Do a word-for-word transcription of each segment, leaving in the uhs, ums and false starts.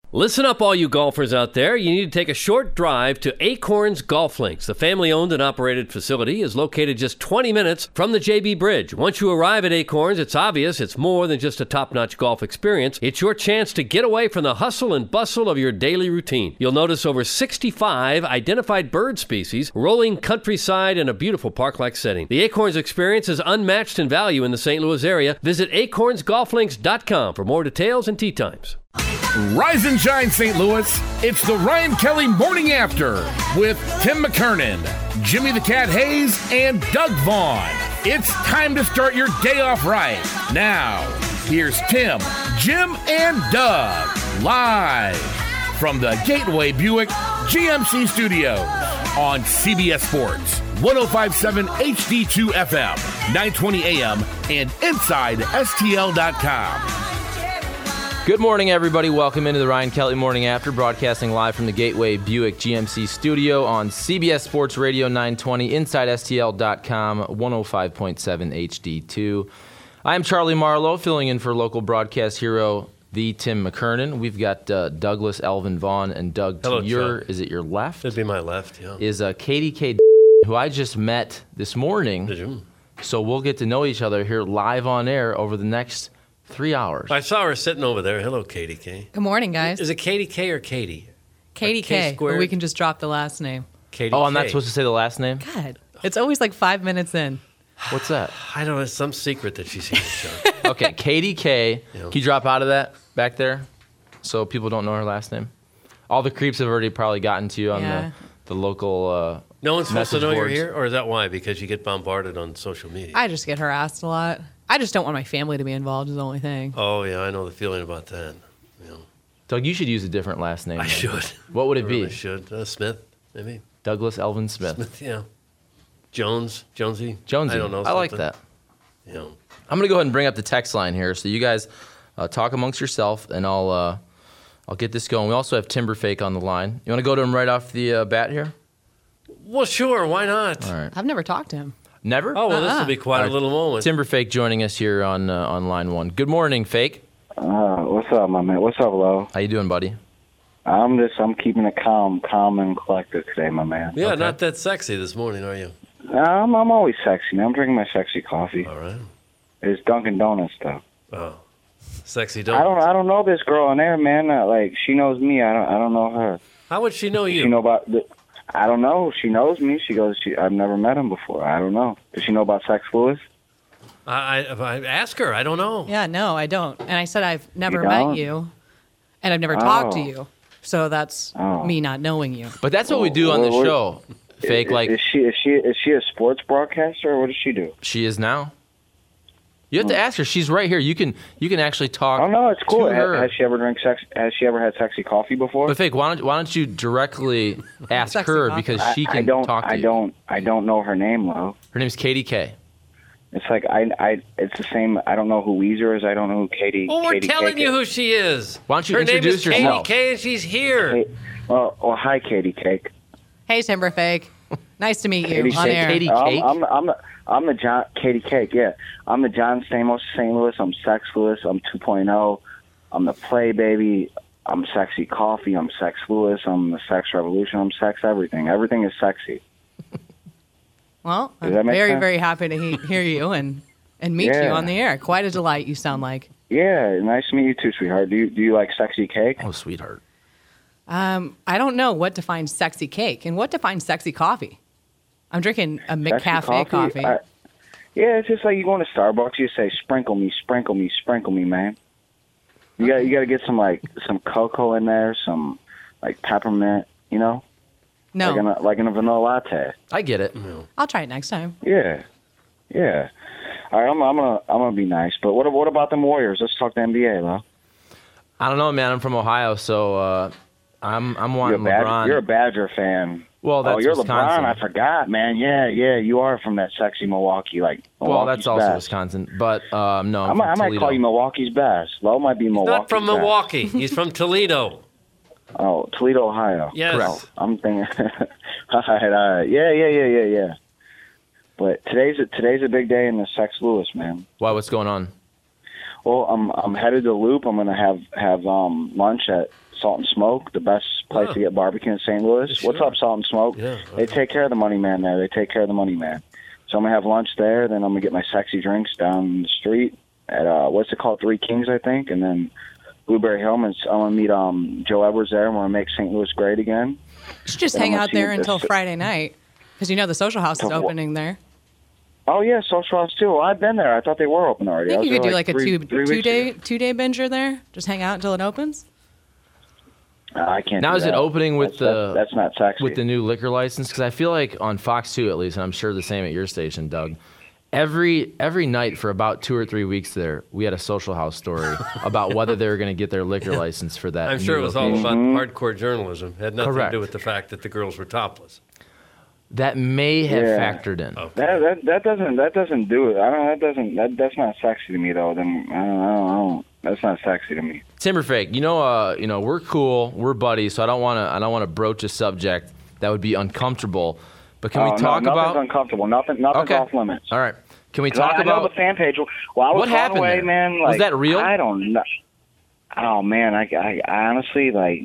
Listen up, all you golfers out there. You need to take a short drive to Acorns Golf Links. The family-owned and operated facility is located just twenty minutes from the J B Bridge. Once you arrive at Acorns, it's obvious it's more than just a top-notch golf experience. It's your chance to get away from the hustle and bustle of your daily routine. You'll notice over sixty-five identified bird species, rolling countryside, and a beautiful park-like setting. The Acorns experience is unmatched in value in the Saint Louis area. Visit acorns golf links dot com for more details and tee times. Rise and shine, Saint Louis. It's the Ryan Kelly Morning After with Tim McKernan, Jimmy the Cat Hayes, and Doug Vaughn. It's time to start your day off right. Now, here's Tim, Jim, and Doug, live from the Gateway Buick G M C Studios on C B S Sports, one oh five point seven H D two F M, nine twenty A M, and inside S T L dot com. Good morning, everybody. Welcome into the Ryan Kelly Morning After, broadcasting live from the Gateway Buick G M C studio on C B S Sports Radio nine twenty, inside S T L dot com, one oh five point seven H D two. I'm Charlie Marlowe, filling in for local broadcast hero, the Tim McKernan. We've got uh, Douglas, Elvin Vaughn, and Doug. Hello, to your, Chuck. Is it your left? It'd be my left, yeah. Is uh, Katie K, who I just met this morning. Did you? So we'll get to know each other here live on air over the next three hours. I saw her sitting over there. Hello, Katie K. Good morning, guys. Is it Katie K or Katie? Katie Or K K. squared? But we can just drop the last name. Katie Oh, I'm K. not supposed to say the last name? God, it's always like five minutes in. What's that? I don't know. It's some secret that she's here, Chuck. Okay, Katie K. Yeah. Can you drop out of that back there so people don't know her last name? All the creeps have already probably gotten to you on Yeah. the, the local uh, No one's supposed to message know boards. you're here? Or is that why? Because you get bombarded on social media? I just get harassed a lot. I just don't want my family to be involved is the only thing. Oh, yeah. I know the feeling about that. You know, Doug, you should use a different last name. I then. should. What would it I be? really should. Uh, Smith, maybe. Douglas Elvin Smith. Smith, yeah. Jones, Jonesy. Jonesy. I don't know. I like something. that. You know. I'm going to go ahead and bring up the text line here so you guys uh, talk amongst yourself, and I'll uh, I'll get this going. We also have Timberfake on the line. You want to go to him right off the uh, bat here? Well, sure. Why not? All right. I've never talked to him. Never? Oh, well, this Uh-uh. will be quite All a right. little moment. Timberfake joining us here on uh, on line one. Good morning, Fake. Uh, what's up, my man? What's up, Lo? How you doing, buddy? I'm just, I'm keeping it calm, calm and collected today, my man. Yeah, Okay. not that sexy this morning, are you? I'm, I'm always sexy, man. I'm drinking my sexy coffee. All right. It's Dunkin' Donuts stuff. Oh, sexy I donuts. don't, I don't know this girl on there, man. Uh, like, she knows me. I don't, I don't know her. How would she know you? She know about the, I don't know. She knows me. She goes, she, I've never met him before. I don't know. Does she know about Sex Lewis? I, I, I ask her. I don't know. Yeah, no, I don't. And I said I've never You met don't? you, and I've never talked to Oh. you. So that's Oh. me not knowing you. But that's what we do on the Well, what- show. Fake, is, like is she, is she, is she a sports broadcaster, or what does she do? she is now. You have to ask her. She's right here. You can you can actually talk. Oh no, it's cool. to Ha- her. Has she ever drank sex? Has she ever had sexy coffee before? But Fake, why don't why don't you directly ask Sexy her coffee. because I- she I can don't, talk to I you. don't. I don't know her name, Lo. Her name's Katie K. It's like I, I. It's the same. I don't know who Weezer is. I don't know who Katie. Well, we're Katie telling Cake you is. who she is. Why don't you Her name introduce is Katie yourself? K, and she's here. Hey, well, well, hi, Katie Cake. Hey, Timberfake. Nice to meet you Katie on Cake. air. Katie I'm, Cake? I'm, I'm, the, I'm the John Katie Cake. Yeah, I'm the John Stamos of Saint Louis. I'm Sex Lewis. I'm two point oh. I'm the Play Baby. I'm Sexy Coffee. I'm Sex Lewis. I'm the Sex Revolution. I'm Sex Everything. Everything is sexy. Well, Does I'm that make very, sense? very happy to he- hear you and, and meet you Yeah. on the air. Quite a delight you sound like. Yeah, nice to meet you too, sweetheart. Do you do you like sexy cake? Oh, sweetheart. Um, I don't know what defines sexy cake and what defines sexy coffee. I'm drinking a Sexy McCafe coffee. I- yeah, it's just like you go into Starbucks. You say, "Sprinkle me, sprinkle me, sprinkle me, man." You got you got to get some like some cocoa in there, some like peppermint, you know, no, like in a, like in a vanilla latte. I get it. I'll try it next time. Yeah, yeah. All right, I'm, I'm gonna I'm gonna be nice. But what what about them Warriors? Let's talk the N B A, though. I don't know, man. I'm from Ohio, so uh, I'm I'm You're a, wanting Badger, LeBron. you're a Badger fan. Well, that's oh, you're Wisconsin. LeBron. I forgot, man. Yeah, yeah. You are from that sexy Milwaukee, like. well, Milwaukee's that's also best. Wisconsin, but um, no, I'm I might, I from might Toledo. call you Milwaukee's best. Low might be Milwaukee's Not from best. Milwaukee. He's from Toledo. Oh, Toledo, Ohio. Yes. Oh, I'm thinking. all right, all right. Yeah, yeah, yeah, yeah, yeah. But today's a, today's a big day in the Sex Lewis, man. Why? What's going on? Well, I'm I'm headed to Loop. I'm gonna have have um, lunch at Salt and Smoke, the best place Oh. to get barbecue in Saint Louis. Sure. What's up, Salt and Smoke? Yeah, They okay. take care of the money man there. They take care of the money man. So I'm gonna have lunch there. Then I'm gonna get my sexy drinks down the street at uh, what's it called, Three Kings, I think, and then Blueberry Hill. I'm gonna meet um, Joe Edwards there. and We're gonna make Saint Louis great again. You should just Then hang I'm gonna out see there the until s- Friday night, because you know the social house is Till wh- opening there. Oh yeah, Social House too. Well, I've been there. I thought they were open I already. think was you could there do like a three- two three two weeks day ago. two day binger there. Just hang out until it opens. Uh, I can't. Now do is it that. opening with that's, the That's, that's not sexy. with the new liquor license? Because I feel like on Fox two at least, and I'm sure the same at your station, Doug. Every every night for about two or three weeks there, we had a social house story about whether they were going to get their liquor license for that. I'm sure new it was all location. about Mm-hmm. hardcore journalism. It had nothing Correct. to do with the fact that the girls were topless. That may have Yeah. factored in. Okay. That, that that doesn't that doesn't do it. I don't. That doesn't. That that's not sexy to me though. Then I don't. I don't, I don't that's not sexy to me. Timberfake, you know, uh, you know, we're cool, we're buddies, so I don't want to, I don't want to broach a subject that would be uncomfortable. But can Oh, we no, talk nothing's about? uncomfortable. Nothing. Nothing's Okay. off limits. All right, can we 'Cause talk I, I know about? the fan page. Well, I was What blown happened away, there? man. Was Like, that real? I don't know. Oh man, I, I, I honestly like.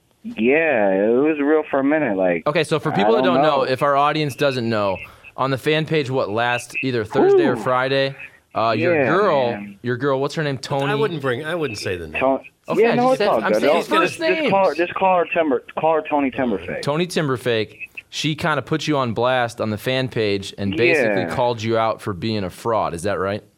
Yeah, it was real for a minute. Like. Okay, so for I people that don't don't know, know. if our audience doesn't know, on the fan page, what last either Thursday or Ooh. Friday, uh, your Yeah, girl, man. your girl, what's her name, Tony? I wouldn't bring. I wouldn't say the name. Tony, Okay, yeah, no, I it's said- all I'm good. saying Don't- first just, just call her, names. just call her Timber, call her Tony Timberfake. Tony Timberfake. She kind of put you on blast on the fan page and basically Yeah. called you out for being a fraud. Is that right?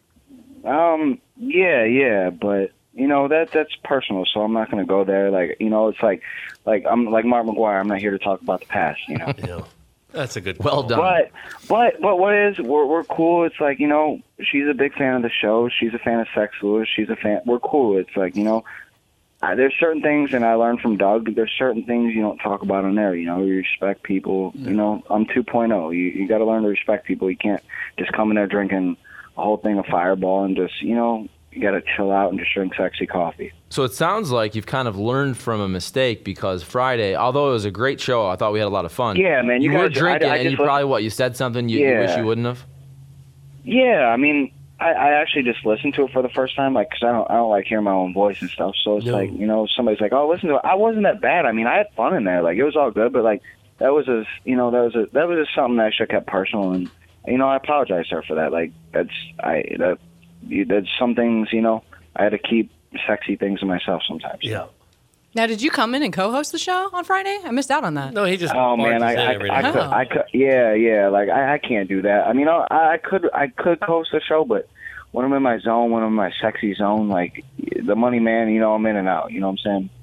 Um, yeah, yeah, but you know that that's personal, so I'm not gonna go there. Like, you know, it's like, like I'm like Mark McGuire. I'm not here to talk about the past. You know, Yeah, that's a good. Well call. done. but but but what is we're we're cool. It's like, you know, she's a big fan of the show. She's a fan of Sex Louis. She's a fan. We're cool. It's like, you know, I, there's certain things, and I learned from Doug. There's certain things you don't talk about on there. You know, you respect people. You know, I'm two point oh. You you got to learn to respect people. You can't just come in there drinking a whole thing of Fireball and just, you know, you got to chill out and just drink sexy coffee. So it sounds like you've kind of learned from a mistake because Friday, although it was a great show, I thought we had a lot of fun. Yeah, man, you You were guys- I- drinking, I and you just probably what you said something you, you Yeah. wish you wouldn't have. Yeah, I mean, I, I actually just listened to it for the first time, like, because I don't, I don't like hearing my own voice and stuff. So it's No. like, you know, somebody's like, "Oh, listen to it." I wasn't that bad. I mean, I had fun in there. Like, it was all good, but like, that was a, you know, that was a, that was just something that I should have kept personal, and you know, I apologize to her for that. Like, that's, I, that, you- that's some things, you know, I had to keep sexy things to myself sometimes. Yeah. Now, did you come in and co-host the show on Friday? I missed out on that. No, he just. Oh man, barges I, in I, every I, now and could, then. I could, yeah, yeah, like I, I can't do that. I mean, I, I could, I could host a show, but when I'm in my zone, when I'm in my sexy zone, like the money man, you know, I'm in and out. You know what I'm saying?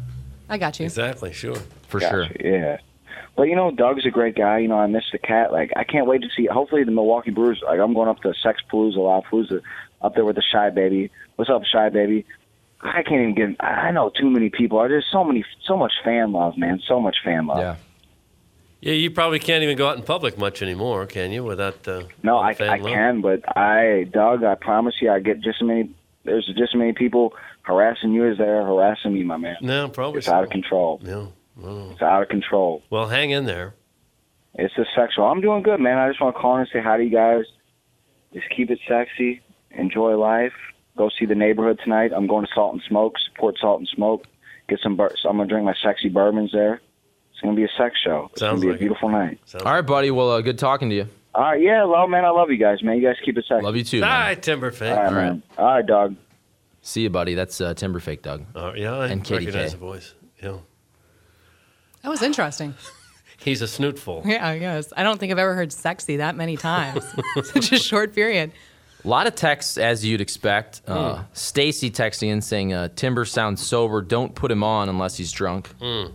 I got you. Exactly. Sure. For Gotcha, sure. Yeah. But you know, Doug's a great guy. You know, I miss the cat. Like, I can't wait to see. Hopefully, the Milwaukee Brewers. Like, I'm going up to Sex Palooza, Lollapalooza, up there with the Shy Baby. What's up, Shy Baby? I can't even get. I know too many people. There's so many, so much fan love, man. So much fan love. Yeah. Yeah, you probably can't even go out in public much anymore, can you? Without. Uh, No, all the I, fan I love? can, but I, Doug, I promise you, I get just as many. There's just as many people harassing you as they're harassing me, my man. No, probably. It's so. out of control. No. no. It's out of control. Well, hang in there. It's just sexual. I'm doing good, man. I just want to call in and say hi to you guys. Just keep it sexy. Enjoy life. Go see The Neighborhood tonight. I'm going to Salt and Smoke. Support Salt and Smoke. Get some. Bur- so I'm gonna drink my sexy bourbons there. It's gonna be a sex show. It's Sounds gonna be like a it. beautiful night. Sounds All right, buddy. Well, uh, good talking to you. All right, yeah, well, man, I love you guys, man. You guys keep it sexy. Love you too. All man. right, Timberfake. All right, All right. man. All right, dog. See you, buddy. That's uh, Timberfake, Doug. Uh, yeah, I And Katie recognize K. the voice. Yeah. That was interesting. He's a snootful. Yeah, I guess. I don't think I've ever heard sexy that many times. Such a short period. A lot of texts, as you'd expect. Uh, Stacy texting in saying, uh, Timber sounds sober. Don't put him on unless he's drunk.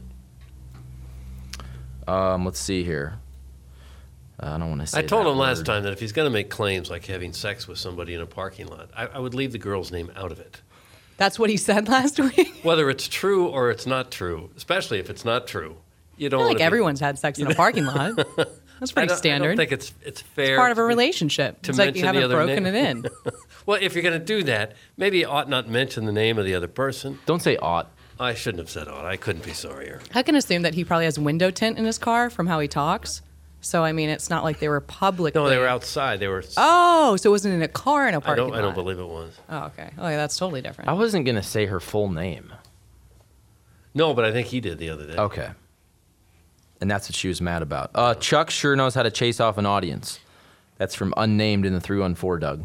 Um, let's see here. Uh, I don't want to say I told that him last word. time that if he's going to make claims like having sex with somebody in a parking lot, I, I would leave the girl's name out of it. That's what he said last week. Whether it's true or it's not true, especially if it's not true, you don't I feel wanna like be- everyone's had sex in a parking lot. That's I pretty don't, standard. I don't think it's it's fair. Part of a to- relationship. to It's like you mention the haven't other broken name. it in. Well, if you're going to do that, maybe you ought not mention the name of the other person. Don't say ought. I shouldn't have said ought. I couldn't be sorrier. I can assume that he probably has window tint in his car from how he talks. So, I mean, it's not like they were publicly. No, they were outside. They were. Oh, so it wasn't in a car in a I parking don't. lot. I don't believe it was. Oh, okay. Oh, yeah, that's totally different. I wasn't going to say her full name. No, but I think he did the other day. Okay. And that's what she was mad about. Uh, Chuck sure knows how to chase off an audience. That's from Unnamed in the three one four, Doug.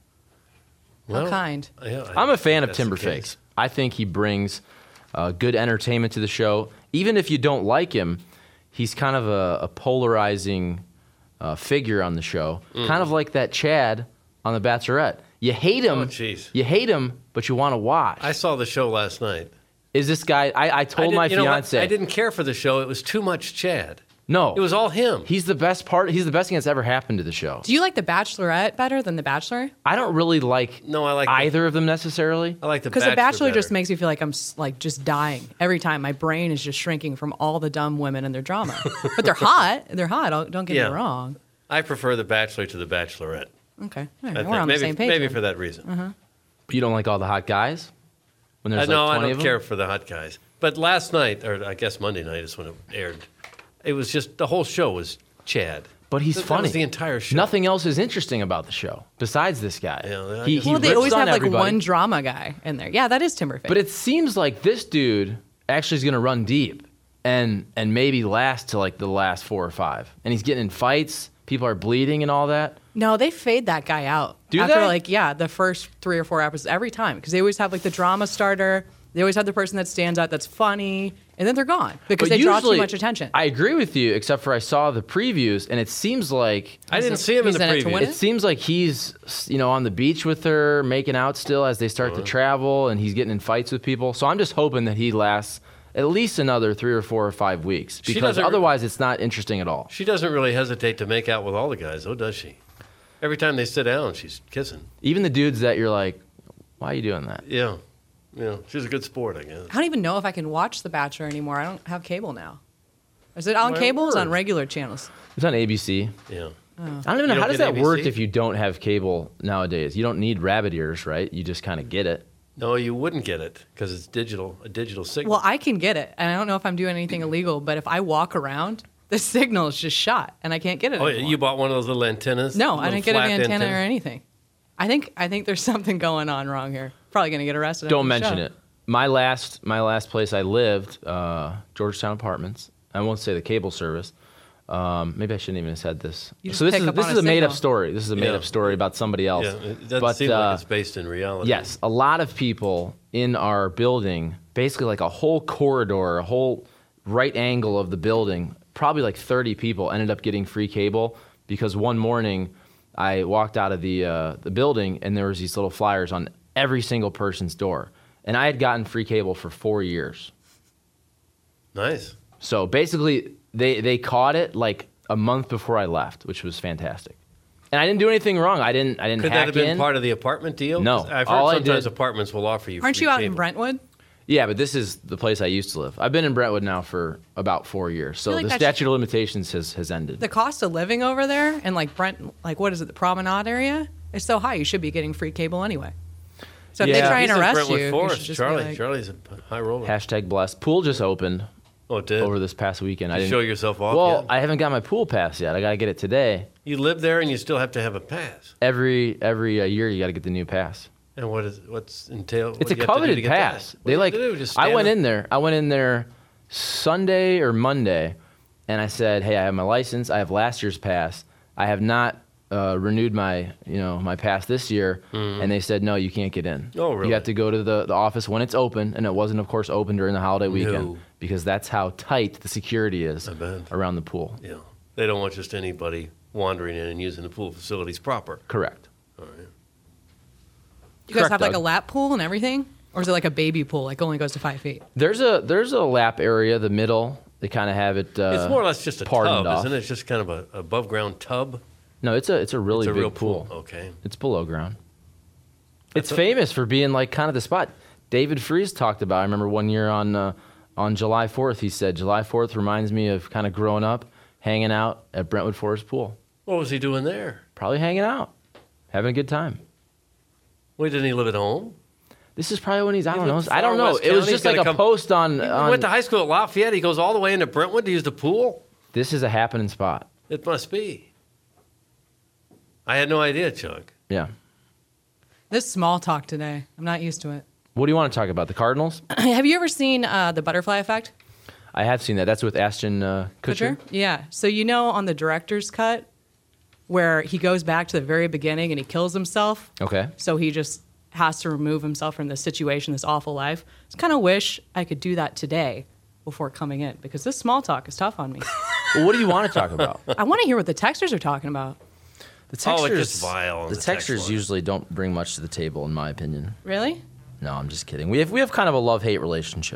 Well, How kind. Yeah, I I'm a fan of think that's the Timberfakes. case. I think he brings uh, good entertainment to the show. Even if you don't like him, he's kind of a, a polarizing uh, figure on the show. Mm. Kind of like that Chad on The Bachelorette. You hate him. Oh, jeez. You hate him, but you want to watch. I saw the show last night. Is this guy? I, I told I my didn't- you know what? fiance. I didn't care for the show. It was too much Chad. No, It was all him. He's the best part. He's the best thing that's ever happened to the show. Do you like The Bachelorette better than The Bachelor? I don't really like. No, I like the- either of them necessarily. I like the Because The Bachelor better. just makes me feel like I'm s- like just dying every time. My brain is just shrinking from all the dumb women and their drama. But they're hot. They're hot. Don't, don't get Yeah. me wrong. I prefer the Bachelor to the Bachelorette. Okay, all right, I we're think on maybe, the same page. maybe then. for that reason. You don't like all the hot guys. When Uh, there's no, like I twenty don't of care them. for the hot guys. But last night, or I guess Monday night is when it aired. It was just the whole show was Chad. But he's That- that funny. was the entire show. Nothing else is interesting about the show besides this guy. Yeah, I he, guess he Well, they rips always on have like everybody. one drama guy in there. Yeah, that is Timberfake. But it seems like this dude actually is going to run deep and and maybe last to like the last four or five. And he's getting in fights. People are bleeding and all that. No, they fade that guy out. Do After they? like, yeah, the first three or four episodes every time. Because they always have like the drama starter. They always have the person that stands out that's funny. And then they're gone. Because But they draw too usually- much attention. I agree with you, except for I saw the previews, and it seems like I didn't see him in He's the in it to preview. win it seems like he's you know on the beach with her, making out still as they start Uh-huh. to travel, and he's getting in fights with people. So I'm just hoping that he lasts at least another three or four or five weeks, She because doesn't- otherwise it's not interesting at all. She doesn't really hesitate to make out with all the guys, though, does she? Every time they sit down, she's kissing. Even the dudes that you're like, why are you doing that? Yeah. Yeah. She's a good sport, I guess. I don't even know if I can watch The Bachelor anymore. I don't have cable now. Is it on My cable or is it on word. regular channels? It's on A B C. Yeah. I don't even know You how don't does get that work A B C? if you don't have cable nowadays. You don't need rabbit ears, right? You just kind of get it. No, you wouldn't get it because it's digital, a digital signal. Well, I can get it. And I don't know if I'm doing anything illegal, but if I walk around, the signal is just shot and I can't get it oh, anymore. you bought one of those little antennas? No, I Little didn't get an flat antenna or anything. I think I think there's something going on wrong here. Probably going to get arrested. Don't after the mention show. it. My last, my last place I lived, uh, Georgetown Apartments. I won't say the cable service. Um, maybe I shouldn't even have said this. You just So this pick is up this on is a a made-up signal. story. This is a made-up Yeah. story about somebody else. Yeah, it doesn't But, seem uh, like it's based in reality. Yes, a lot of people in our building, basically like a whole corridor, a whole right angle of the building, probably like thirty people ended up getting free cable because one morning I walked out of the uh, the building and there was these little flyers on every single person's door. And I had gotten free cable for four years. Nice. So basically, they, they caught it like a month before I left, which was fantastic. And I didn't do anything wrong. I didn't I didn't Could that hack have been in. part of the apartment deal? No. 'Cause I've heard All I sometimes did- apartments will offer you Aren't free you out cable. in Brentwood? Yeah, but this is the place I used to live. I've been in Brentwood now for about four years. So feel like the that statute of limitations has, has ended. The cost of living over there and like Brent, like what is it, the Promenade area, is so high. You should be getting free cable anyway. So if Yeah. they try He's and in arrest Brentwood you, you Forest. should just be Charlie. like- Charlie's a high roller. Hashtag blessed. Pool just opened oh, it did? over this past weekend. I You didn't show yourself off Well, yet? I haven't got my pool pass yet. I got to get it today. You live there and you still have to have a pass. Every every uh, year you got to get the new pass. And what is what's entailed? It's a coveted pass. They like. I went in there. I went in there Sunday or Monday, and I said, "Hey, I have my license. I have last year's pass. I have not uh, renewed my, you know, my pass this year." And they said, "No, you can't get in. Oh, really? You have to go to the, the office when it's open." And it wasn't, of course, open during the holiday weekend No. because that's how tight the security is I bet. around the pool. Yeah. They don't want just anybody wandering in and using the pool facilities proper. Correct. All right. You guys Correct, have like Doug. a lap pool and everything, or is it like a baby pool, like only goes to five feet? There's a there's a lap area, the middle. They kind of have it. Uh, It's more or less just a pardoned tub, off. isn't it? It's just kind of a above ground tub. No, it's a it's a really It's a big real pool. pool. Okay. It's below ground. It's a- famous for being like kind of the spot. David Freese talked about. I remember one year on uh, on July fourth, he said July fourth reminds me of kind of growing up, hanging out at Brentwood Forest Pool, What was he doing there? probably hanging out, having a good time. Wait, didn't he live at home? This is probably when he's I don't know. lived I don't far know. West It was County. just He's like a gotta come- post on. He on went to high school at Lafayette. He goes all the way into Brentwood to use the pool. This is a happening spot. It must be. I had no idea, Chuck. Yeah. This small talk today, I'm not used to it. What do you want to talk about? The Cardinals? Have you ever seen uh, The Butterfly Effect? I have seen that. That's with Ashton uh, Kutcher. Yeah. So you know on the director's cut where he goes back to the very beginning and he kills himself. Okay. So he just has to remove himself from this situation, this awful life. I just kind of wish I could do that today before coming in because this small talk is tough on me. Well, what do you want to talk about? I want to hear what the texters are talking about. The textures, Oh, it gets vile on the the text textures line. usually don't bring much to the table, in my opinion. Really? No, I'm just kidding. We have we have kind of a love-hate relationship.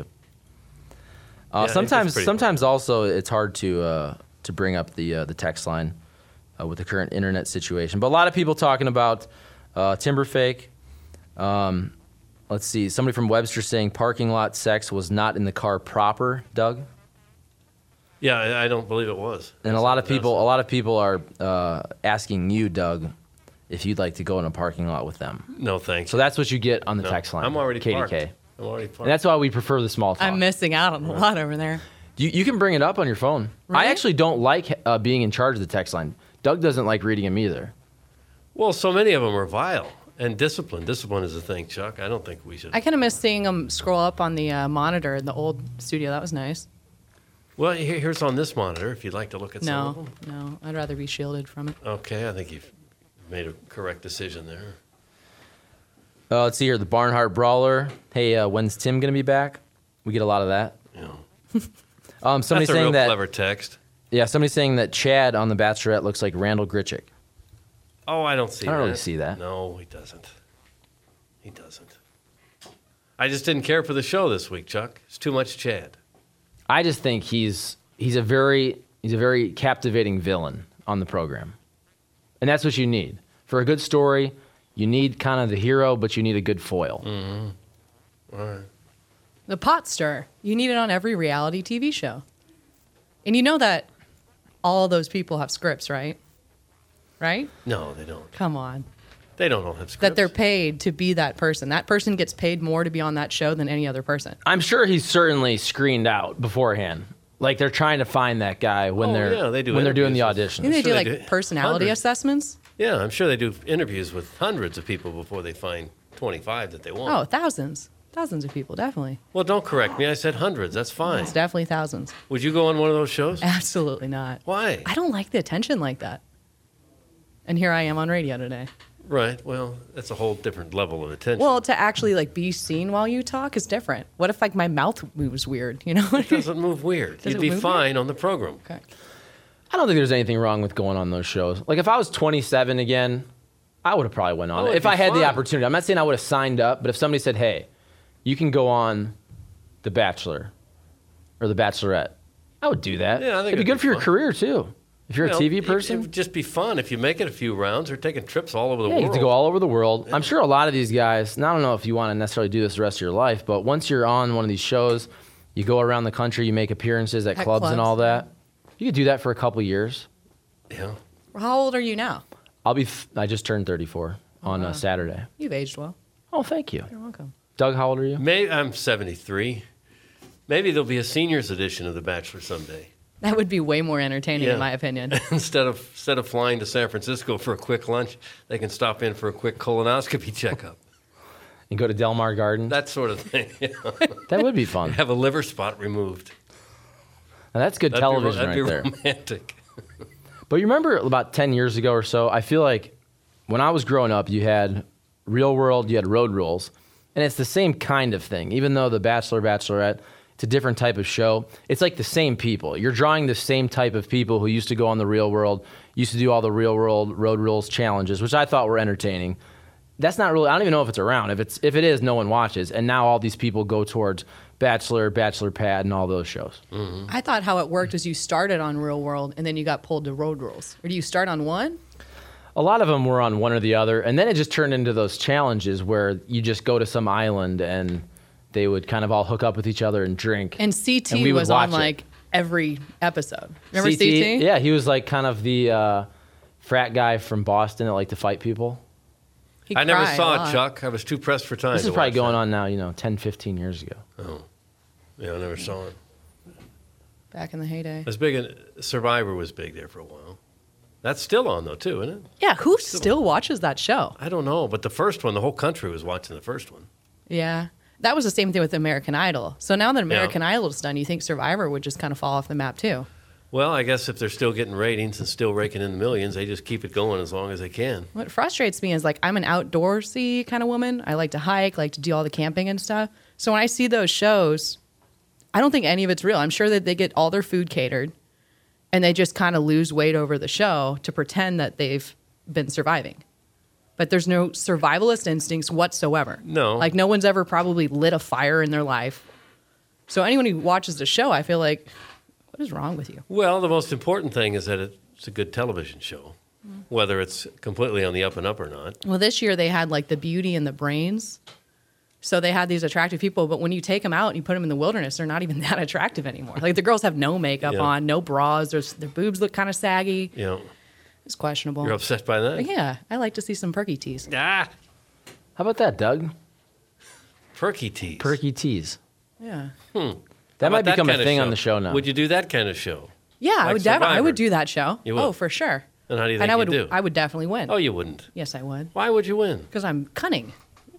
Uh, Yeah, it sometimes, gets pretty sometimes also it's hard to uh, to bring up the uh, the text line uh, with the current internet situation. But a lot of people talking about uh, Timberfake. Um, let's see, somebody from Webster saying parking lot sex was not in the car proper. Doug. Yeah, I, I don't believe it was. And a lot of people, a lot of people are uh, asking you, Doug, if you'd like to go in a parking lot with them. No, thanks. So that's what you get on the No, text line. I'm already K D K. parked. I'm already parked. And that's why we prefer the small talk. I'm missing out on a lot over there. You, you can bring it up on your phone. Really? I actually don't like uh, being in charge of the text line. Doug doesn't like reading them either. Well, so many of them are vile. And discipline. Discipline is the thing, Chuck. I don't think we should. I kind of miss seeing them scroll up on the uh, monitor in the old studio. That was nice. Well, here- here's on this monitor if you'd like to look at some of No, them. no. I'd rather be shielded from it. Okay, I think you've made a correct decision there. Uh, let's see here. The Barnhart Brawler. Hey, uh, when's Tim going to be back? We get a lot of that. Yeah. Um, somebody That's a saying real that. clever text. Yeah, somebody saying that Chad on The Bachelorette looks like Randall Gritchick. Oh, I don't see I that. don't really see that. No, he doesn't. He doesn't. I just didn't care for the show this week, Chuck. It's too much Chad. I just think he's he's a very he's a very captivating villain on the program, and that's what you need for a good story. You need kind of the hero, but you need a good foil. Mm-hmm. All right. The pot stir. You need it on every reality T V show. And you know that all those people have scripts, right? Right? No, they don't. Come on. They don't all have scripts. That they're paid to be that person. That person gets paid more to be on that show than any other person. I'm sure he's certainly screened out beforehand. Like they're trying to find that guy when Oh, they're yeah, they do when they're doing the interviews auditions. Think they sure do they like do. personality Hundreds. assessments? Yeah, I'm sure they do interviews with hundreds of people before they find twenty-five that they want. Oh, thousands. Thousands of people, definitely. Well, don't correct me. I said hundreds. That's fine. It's definitely thousands. Would you go on one of those shows? Absolutely not. Why? I don't like the attention like that. And here I am on radio today. Right. Well, that's a whole different level of attention. Well, to actually like be seen while you talk is different. What if like my mouth moves weird, you know? it doesn't move weird. Does You'd it be move fine on the program. Okay. I don't think there's anything wrong with going on those shows. Like if I was twenty-seven again, I would have probably went on Oh, it it'd if I be had the fun. opportunity. I'm not saying I would have signed up, but if somebody said, "Hey, you can go on The Bachelor or The Bachelorette," I would do that. Yeah, I think it'd be it'd good be for your fun. career too. If you're You a know, T V it- person, It would just be fun if you make it a few rounds or taking trips all over the yeah, you world. get to go all over the world. I'm sure a lot of these guys, and I don't know if you want to necessarily do this the rest of your life, but once you're on one of these shows, you go around the country, you make appearances at, At clubs, and clubs, all that. You could do that for a couple years. Yeah. How old are you now? I'll be. Th- I just turned thirty-four on uh, Saturday. You've aged well. Oh, thank you, You're welcome. Doug. How old are you? May I'm seventy-three. Maybe there'll be a seniors edition of The Bachelor someday. That would be way more entertaining, Yeah. in my opinion. instead of instead of flying to San Francisco for a quick lunch, they can stop in for a quick colonoscopy checkup. And go to Del Mar Gardens. That sort of thing. Yeah. That would be fun. Have a liver spot removed. Now, that's good That'd be ro- television that'd right be there. romantic. But you remember about ten years ago or so, I feel like when I was growing up, you had Real World, you had Road Rules, and it's the same kind of thing. Even though The Bachelor, Bachelorette, it's a different type of show, it's like the same people. You're drawing the same type of people who used to go on The Real World, used to do all the Real World Road Rules challenges, which I thought were entertaining. That's not really, I don't even know if it's around. If it's if it is, no one watches. And now all these people go towards Bachelor, Bachelor Pad, and all those shows. I thought how it worked was you started on Real World and then you got pulled to Road Rules. Or do you start on one? A lot of them were on one or the other, and then it just turned into those challenges where you just go to some island and they would kind of all hook up with each other and drink. And C T And we would was on watch it. like every episode. Remember C T? Yeah, he was like kind of the uh, frat guy from Boston that liked to fight people. He I never cried a saw lot. it, Chuck. I was too pressed for time. This to is probably watch going that. on now, you know, ten, fifteen years ago. Oh, yeah, I never saw it. Back in the heyday. It was big. In, Survivor was big there for a while. That's still on, though, too, isn't it? Yeah, who still watches that show? I don't know, but the first one, the whole country was watching the first one. Yeah. That was the same thing with American Idol. So now that American Yeah. Idol is done, you think Survivor would just kind of fall off the map, too? Well, I guess if they're still getting ratings and still raking in the millions, they just keep it going as long as they can. What frustrates me is, like, I'm an outdoorsy kind of woman. I like to hike, like to do all the camping and stuff. So when I see those shows, I don't think any of it's real. I'm sure that they get all their food catered, and they just kind of lose weight over the show to pretend that they've been surviving. But there's no survivalist instincts whatsoever. No. Like, no one's ever probably lit a fire in their life. So anyone who watches the show, I feel like, what is wrong with you? Well, the most important thing is that it's a good television show, whether it's completely on the up and up or not. Well, this year they had, like, the beauty and the brains. So they had these attractive people, but when you take them out and you put them in the wilderness, they're not even that attractive anymore. Like, the girls have no makeup Yeah. on, no bras. There's, their boobs look kind of saggy. You know, It's questionable. you're upset by that? Yeah, I like to see some perky tees. Ah, How about that, Doug? perky tees. Perky teas. Yeah. That How might about that become a kind of thing show? on the show now. Would you do that kind of show? Yeah, I Like would definitely. I Survivor. would do that show. You would? Oh, for sure. And how do you think And I would. you'd do? I would definitely win. Oh, you wouldn't. Yes, I would. Why would you win? Because I'm cunning.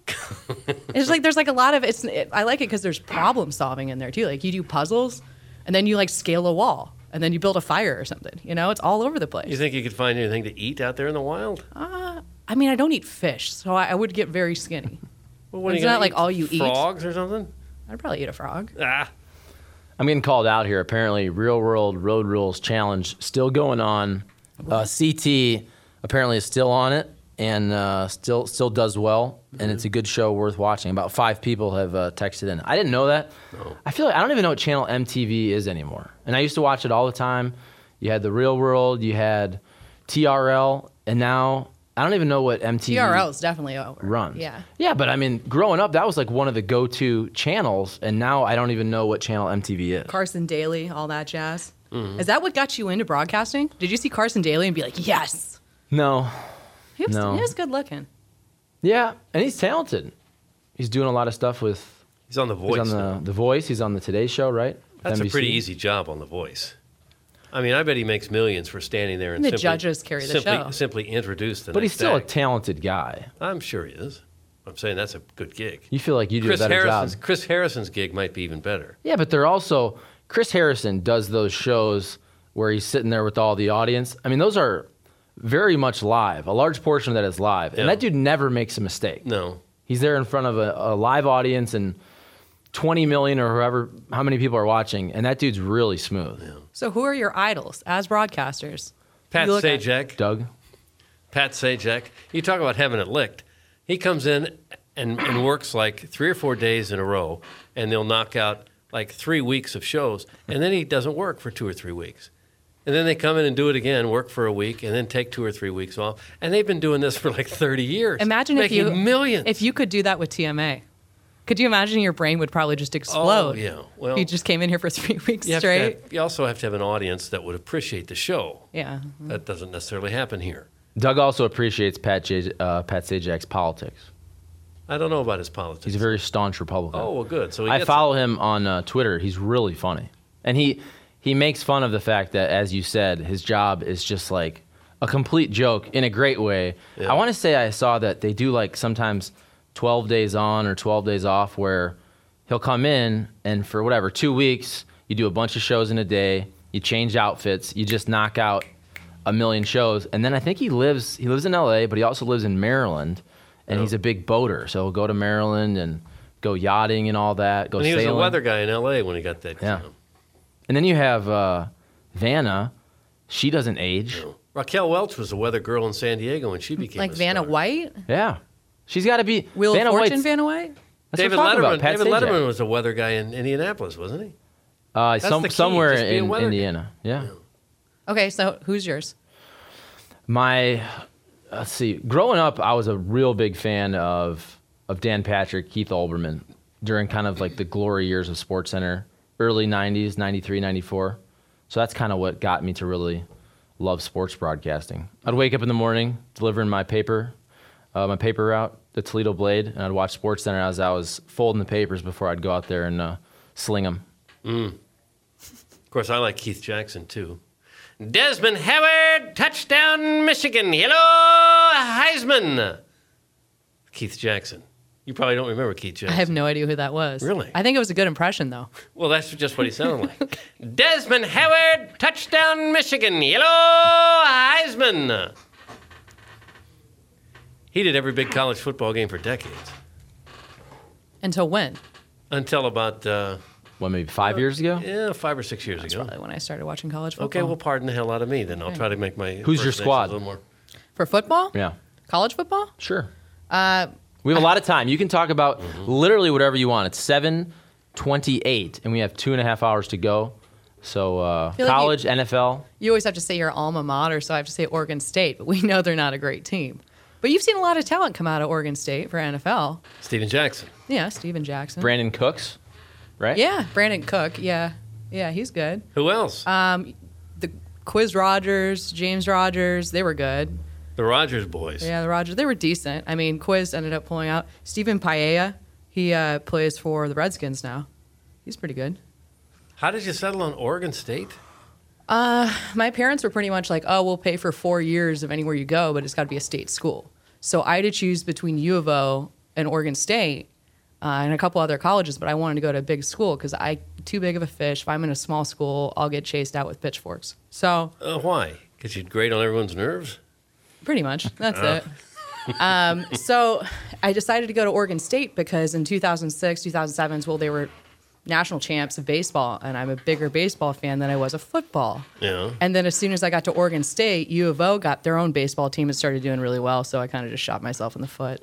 It's like there's like a lot of it's. It, I like it because there's problem solving in there too. Like you do puzzles, and then you like scale a wall, and then you build a fire or something. You know, it's all over the place. You think you could find anything to eat out there in the wild? Uh, I mean, I don't eat fish, so I, I would get very skinny. Well, what are It's you gonna not like eat? all you eat. Frogs or something? I'd probably eat a frog. Ah, I'm getting called out here. Apparently, Real World Road Rules Challenge still going on. Uh, C T apparently is still on it and uh, still still does well, and it's a good show worth watching. About five people have uh, texted in. I didn't know that. I feel like I don't even know what channel M T V is anymore. And I used to watch it all the time. You had the Real World, you had T R L, and now I don't even know what M T V T R L is definitely over. runs. Yeah. Yeah, but I mean, growing up, that was like one of the go-to channels, and now I don't even know what channel M T V is. Carson Daly, all that jazz. Mm-hmm. Is that what got you into broadcasting? Did you see Carson Daly and be like, yes? No. He was, No. he was good looking. Yeah, and he's talented. He's doing a lot of stuff with. he's on The Voice. He's on now. the, the Voice. He's on the Today Show, right? That's a N B C. pretty easy job on The Voice. I mean, I bet he makes millions for standing there and The simply, judges carry the simply, show. simply introduce the But he's next still a act. talented guy. I'm sure he is. I'm saying that's a good gig. You feel like you do Chris a better Harrison's job. Chris Harrison's gig might be even better. Yeah, but they're also Chris Harrison does those shows where he's sitting there with all the audience. I mean, those are very much live. A large portion of that is live, Yeah. and that dude never makes a mistake. No. He's there in front of a, a live audience and twenty million or whoever, how many people are watching, and that dude's really smooth. So who are your idols as broadcasters? Pat You look at- Sajak. Doug? Pat Sajak. You talk about having it licked. He comes in and, and works like three or four days in a row, and they'll knock out like three weeks of shows, and then he doesn't work for two or three weeks. And then they come in and do it again, work for a week, and then take two or three weeks off. And they've been doing this for like thirty years. Imagine if making you millions. If you could do that with T M A. Could you imagine your brain would probably just explode? Oh, yeah. Well, if you just came in here for three weeks you, have to straight. have- you also have to have an audience that would appreciate the show. Yeah. That doesn't necessarily happen here. Doug also appreciates Pat, J- uh, Pat Sajak's politics. I don't know about his politics. He's a very staunch Republican. Oh, well, good. So he I gets follow him on uh, Twitter. He's really funny. And he he makes fun of the fact that, as you said, his job is just like a complete joke in a great way. Yeah. I want to say I saw that they do like sometimes twelve days on or twelve days off where he'll come in and for whatever, two weeks, you do a bunch of shows in a day, you change outfits, you just knock out a million shows. And then I think he lives he lives in L A, but he also lives in Maryland. And Oh. he's a big boater, so he'll go to Maryland and go yachting and all that, go And he sailing. was a weather guy in L A when he got that Yeah. job. And then you have uh, Vanna. She doesn't age. Raquel Welch was a weather girl in San Diego when she became Like a Vanna star. White? Yeah. She's got to be. Wheel Vanna of Fortune, White's- Vanna White? That's David what I'm talking Letterman. about, Pat David Sajak. Letterman was a weather guy in Indianapolis, wasn't he? Uh, That's some, the key, somewhere just be a in weather guy. Indiana. Yeah. Okay, so who's yours? My, let's see. Growing up, I was a real big fan of of Dan Patrick, Keith Olbermann, during kind of like the glory years of SportsCenter, early nineties, ninety-three, ninety-four. So that's kind of what got me to really love sports broadcasting. I'd wake up in the morning, delivering my paper, uh, my paper route, the Toledo Blade, and I'd watch SportsCenter as I was folding the papers before I'd go out there and uh, sling them. Of course, I like Keith Jackson, too. Desmond Howard, touchdown, Michigan. Hello, Heisman. Keith Jackson. You probably don't remember Keith Jackson. I have no idea who that was. Really? I think it was a good impression, though. Well, that's just what he sounded like. Desmond Howard, touchdown, Michigan. Hello, Heisman. He did every big college football game for decades. Until when? Until about, uh, What, maybe five years ago? yeah, five or six years That's ago. probably when I started watching college football. Okay, well, pardon the hell out of me then. I'll try to make my Who's your impersonations squad? a little more. For football? Yeah. College football? Sure. Uh, We have a lot of time. You can talk about Mm-hmm. literally whatever you want. It's seven twenty-eight, and we have two and a half hours to go. So uh, feel like college, you- N F L. you always have to say your alma mater, so I have to say Oregon State, but we know they're not a great team. But you've seen a lot of talent come out of Oregon State for N F L. Steven Jackson. Yeah, Steven Jackson. Brandon Cooks, right? Yeah, Brandon Cook. Yeah, yeah, he's good. Who else? Um, the Quiz Rogers, James Rogers, they were good. the Rogers boys. Yeah, the Rogers, they were decent. I mean, Quiz ended up pulling out. Stephen Paella, he uh, plays for the Redskins now. He's pretty good. How did you settle on Oregon State? My parents were pretty much like, oh, we'll pay for four years of anywhere you go, but it's got to be a state school. So I had to choose between U of O and Oregon State uh, and a couple other colleges, but I wanted to go to a big school because I too big of a fish. If I'm in a small school, I'll get chased out with pitchforks. So Uh, why? Because you'd grate on everyone's nerves? pretty much, that's it. Um, so I decided to go to Oregon State because in two thousand six, two thousand seven, well, they were national champs of baseball, and I'm a bigger baseball fan than I was of football. Yeah. And then as soon as I got to Oregon State, U of O got their own baseball team and started doing really well. So I kind of just shot myself in the foot.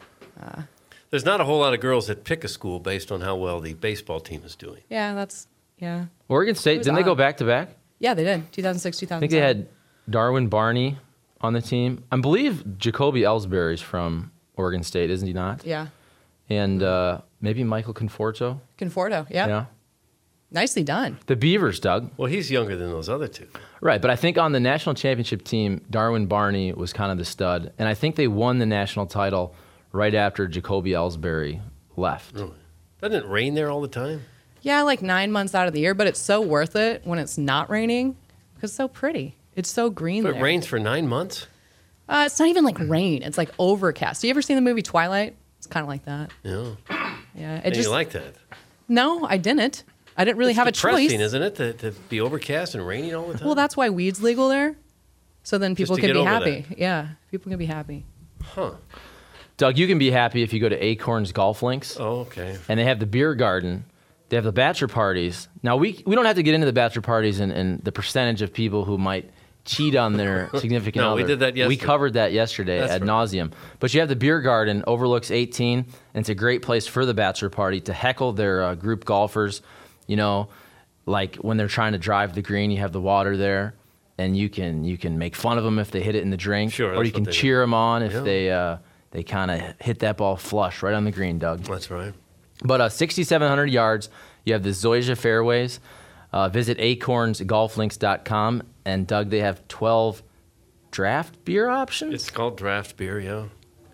There's not a whole lot of girls that pick a school based on how well the baseball team is doing. Yeah, that's yeah, Oregon State, was didn't they go odd. back to back? yeah. They did two thousand six, two thousand I seven. think they had Darwin Barney on the team. I believe Jacoby Ellsbury's from Oregon State, isn't he not? yeah, And uh, maybe Michael Conforto. Conforto. Yeah, Yeah. nicely done. The Beavers, Doug. Well, he's younger than those other two. Right, but I think on the national championship team, Darwin Barney was kind of the stud, and I think they won the national title right after Jacoby Ellsbury left. Really? Doesn't it rain there all the time? Yeah, like nine months out of the year, but it's so worth it when it's not raining because it's so pretty. It's so green But there. it rains for nine months? Uh, it's not even like rain. It's like overcast. You ever seen the movie Twilight? It's kind of like that. Yeah. Yeah, it And just you like that? no, I didn't. I didn't really It's have a depressing, choice. isn't it, to, to be overcast and raining all the time? Well, that's why weed's legal there, so then people to can get be over happy. that. Yeah, people can be happy. Huh. Doug, you can be happy if you go to Acorns Golf Links, Oh, okay. and they have the beer garden. They have the bachelor parties. Now, we we don't have to get into the bachelor parties and, and the percentage of people who might cheat on their significant No, other. we did that We yesterday. covered that yesterday That's ad right. nauseum. But you have the beer garden, overlooks eighteen, and it's a great place for the bachelor party to heckle their uh, group golfers. You know, like when they're trying to drive the green, you have the water there, and you can you can make fun of them if they hit it in the drink, Sure, or that's you can what they do. cheer them on if Yeah. they uh, they kind of hit that ball flush right on the green, Doug. That's right. But uh, sixty-seven hundred yards. You have the Zoysia fairways. Uh, visit acorns golf links dot com. And, Doug, they have twelve draft beer options? It's called draft beer, yeah.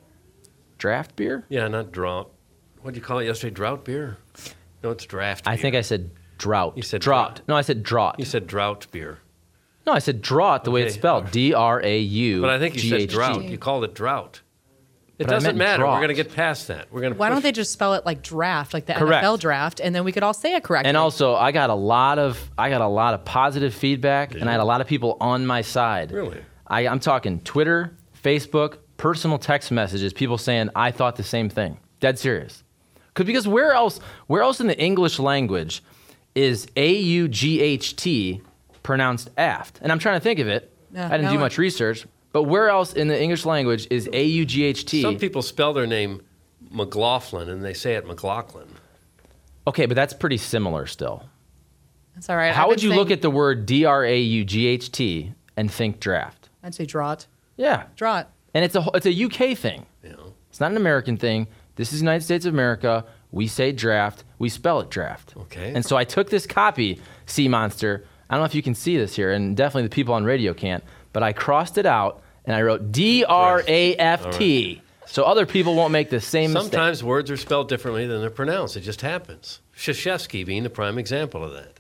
Draft beer? Yeah, not drought. What did you call it yesterday? Drought beer? No, it's draft beer. I think I said drought. You said drought. drought. No, I said drought. You said drought beer. no, I said drought the way it's Okay, spelled. all right. D R A U. But I think you G said H T. drought. You called it drought. It But I doesn't meant matter. drought. We're going to get past that. We're going to Why don't they just spell it like draft, like the Correct. N F L draft, and then we could all say it correctly? And also, I got a lot of I got a lot of positive feedback, and I had a lot of people on my side. Really? I, I'm talking Twitter, Facebook, personal text messages, people saying I thought the same thing. Dead serious. Cause, because where else where else in the English language is A U G H T pronounced aft? And I'm trying to think of it. Yeah, I didn't no do one- much research. But where else in the English language is A U G H T? Some people spell their name McLaughlin, and they say it McLaughlin. Okay, but that's pretty similar still. That's all right. How I've would been you look saying- at the word D R A U G H T and think draft? I'd say draught. Yeah. Draught. And it's a whole- it's a U K thing. You know? It's not an American thing. This is the United States of America. We say draft. We spell it draft. Okay. And so I took this copy, Sea Monster. I don't know if you can see this here, and definitely the people on radio can't, but I crossed it out and I wrote D R A F T. So other people won't make the same mistake. Sometimes words are spelled differently than they're pronounced. It just happens. Krzyzewski being the prime example of that. It's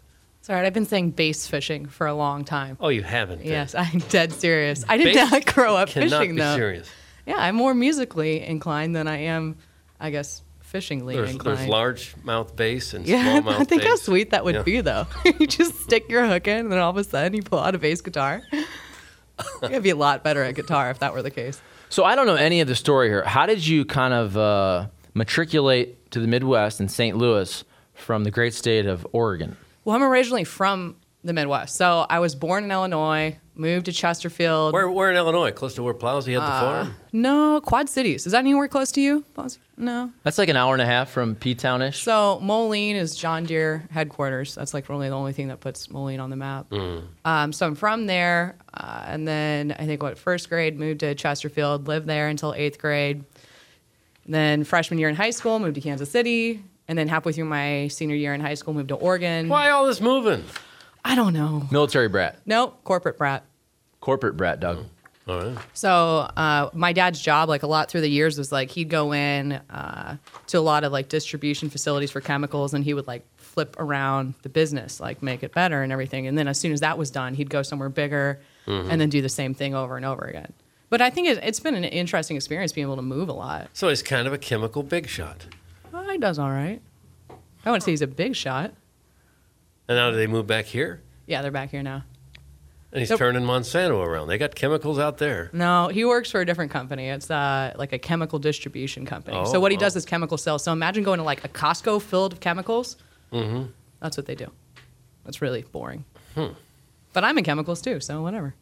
It's all right. I've been saying bass fishing for a long time. Oh, you haven't? Then. Yes, I'm dead serious. I did Bass not grow up cannot fishing, be though. serious. Yeah, I'm more musically inclined than I am, I guess, fishingly There's, inclined. there's largemouth bass and Yeah, smallmouth bass. I think how sweet that would Yeah. be, though. You just stick your hook in, and then all of a sudden you pull out a bass guitar. I'd be a lot better at guitar if that were the case. So I don't know any of the story here. How did you kind of uh, matriculate to the Midwest in Saint Louis from the great state of Oregon? Well, I'm originally from the Midwest. So I was born in Illinois, moved to Chesterfield. Where, where in Illinois? Close to where Plowsy had the Uh, farm? No, Quad Cities. Is that anywhere close to you? Plowsy? No. That's like an hour and a half from P-Town-ish. So Moline is John Deere headquarters. That's like really the only thing that puts Moline on the map. Mm. Um, so I'm from there, uh, and then I think what first grade moved to Chesterfield, lived there until eighth grade. And then freshman year in high school, moved to Kansas City, and then halfway through my senior year in high school, moved to Oregon. Why all this moving? I don't know. Military brat. Nope, corporate brat. Corporate brat, Doug. All right. So uh, my dad's job, like a lot through the years, was like he'd go in uh, to a lot of like distribution facilities for chemicals, and he would like flip around the business, like make it better and everything. And then as soon as that was done, he'd go somewhere bigger, Mm-hmm. and then do the same thing over and over again. But I think it, it's been an interesting experience being able to move a lot. So he's kind of a chemical big shot. Well, he does all right. I wouldn't say he's a big shot. And now do they move back here? Yeah, they're back here now. And he's Yep. turning Monsanto around. They got chemicals out there. No, he works for a different company. It's uh, like a chemical distribution company. Oh, so what he oh. does is chemical sales. So imagine going to like a Costco filled with chemicals. Mm-hmm. That's what they do. That's really boring. Hmm. But I'm in chemicals too, so whatever.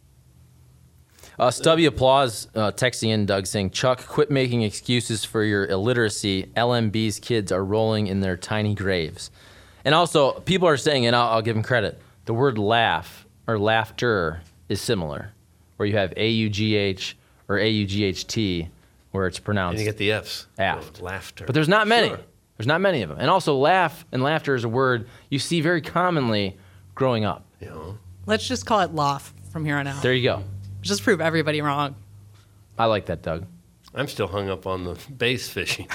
Uh, Stubby Applause uh, texting in, Doug, saying, Chuck, quit making excuses for your illiteracy. L M B's kids are rolling in their tiny graves. And also, people are saying, and I'll, I'll give them credit, the word laugh or laughter is similar, where you have A U G H or A U G H T, where it's pronounced And you get the F's. aft. Oh, laughter. But there's not many. Sure. There's not many of them. And also, laugh and laughter is a word you see very commonly growing up. You know. Let's just call it loft from here on out. There you go. Just prove everybody wrong. I like that, Doug. I'm still hung up on the bass fishing.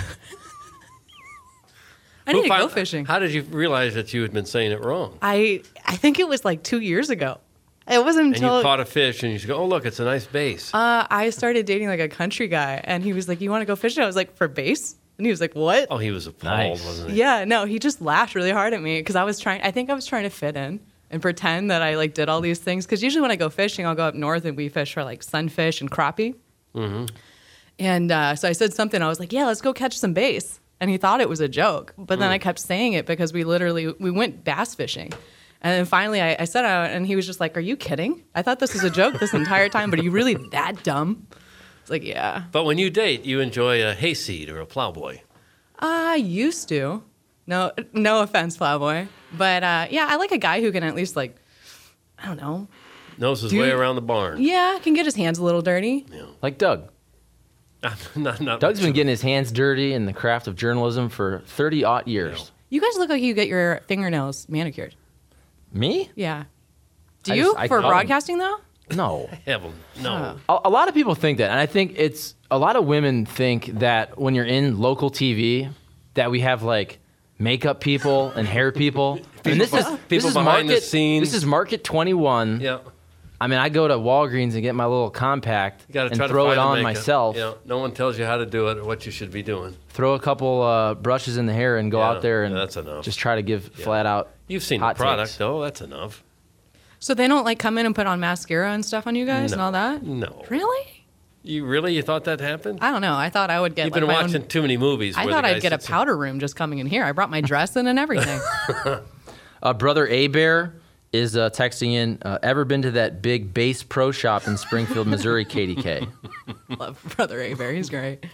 I need Who to go fin- fishing. How did you realize that you had been saying it wrong? I I think it was like two years ago. It wasn't And until you caught a fish, and you should go, oh, look, it's a nice bass. uh, I started dating like a country guy, and he was like, "You want to go fishing?" I was like, "For bass?" And he was like, "What?" oh, he was appalled, Nice. wasn't he? Yeah, no, he just laughed really hard at me because I was trying. I think I was trying to fit in and pretend that I like did all these things. Because usually when I go fishing, I'll go up north and we fish for like sunfish and crappie. Mm-hmm. And uh, so I said something. I was like, "Yeah, let's go catch some bass." And he thought it was a joke, but then Mm. I kept saying it because we literally we went bass fishing. And then finally, I, I said it, and he was just like, "Are you kidding? I thought this was a joke this entire time, but are you really that dumb?" It's like, yeah. But when you date, you enjoy a hayseed or a plowboy. I used to. No, no offense, Plowboy. But uh, yeah, I like a guy who can at least like, I don't know. Knows his Dude. way around the barn. Yeah, can get his hands a little dirty. Like Doug. not, not Doug's much been of getting his hands dirty in the craft of journalism for thirty odd years. You guys look like you get your fingernails manicured. Me? Yeah. Do I you just- I for cut 'em. broadcasting though? No. Heaven, no. Oh. A, a lot of people think that, and I think it's a lot of women think that when you're in local T V, that we have like makeup people and hair people. and this is People this is behind the market. scenes. This is Market twenty-one. Yeah. I mean, I go to Walgreens and get my little compact You got to and try to throw find it the on makeup. myself. Yeah. No one tells you how to do it or what you should be doing. Throw a couple uh, brushes in the hair and go Yeah, out there and yeah, that's enough. just try to give flat out. You've seen hot the product, takes. though. That's enough. So they don't like come in and put on mascara and stuff on you guys and No. all that? No. Really? You really? You thought that happened? I don't know. I thought I would get You've like been my watching own, too many movies. I where thought the guy I'd get a sits- powder room just coming in here. I brought my dress in and everything. Uh, Brother A Bear is uh, texting in. Uh, ever been to that big Bass Pro Shop in Springfield, Missouri? K D K. Love Brother Aver. He's great.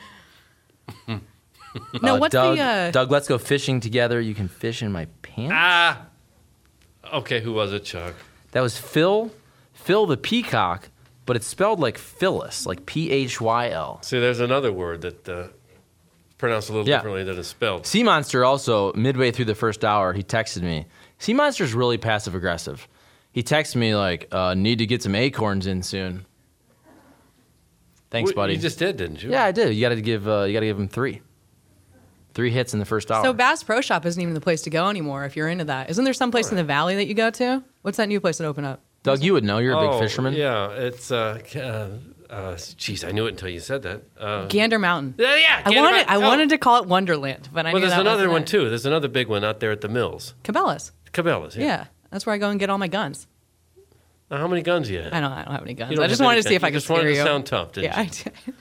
No, Uh, what's Doug, the uh, Doug, let's go fishing together. You can fish in my pants. Ah. Okay, who was it, Chuck? That was Phil, Phil the Peacock, but it's spelled like Phyllis, like P H Y L. See, there's another word that uh, pronounced a little Yeah. differently than it's spelled. Sea Monster also, midway through the first hour, he texted me. Sea Monster's really passive aggressive. He texted me like, uh, "Need to get some acorns in soon." Thanks, Wh- buddy. You just did, didn't you? yeah, I did. You got to give. Uh, you got to give him three. Three hits in the first hour. So Bass Pro Shop isn't even the place to go anymore if you're into that. Isn't there some place in the valley that you go to? What's that new place that opened up? Doug, you would know. You're a big Oh, fisherman. Yeah, it's, uh, uh, uh, geez, I knew it until you said that. Uh, Gander Mountain. yeah, yeah. I Gander wanted Mountain. I Oh. wanted to call it Wonderland, but I Well, knew there's that another wasn't one, it. too. There's another big one out there at the mills. Cabela's. Cabela's, yeah. Yeah, that's where I go and get all my guns. Now, how many guns do you have? I don't. I don't have any guns. You don't I just have wanted any to see if guns. I You could just wanted scare to you. sound tough, didn't Yeah, you? I did.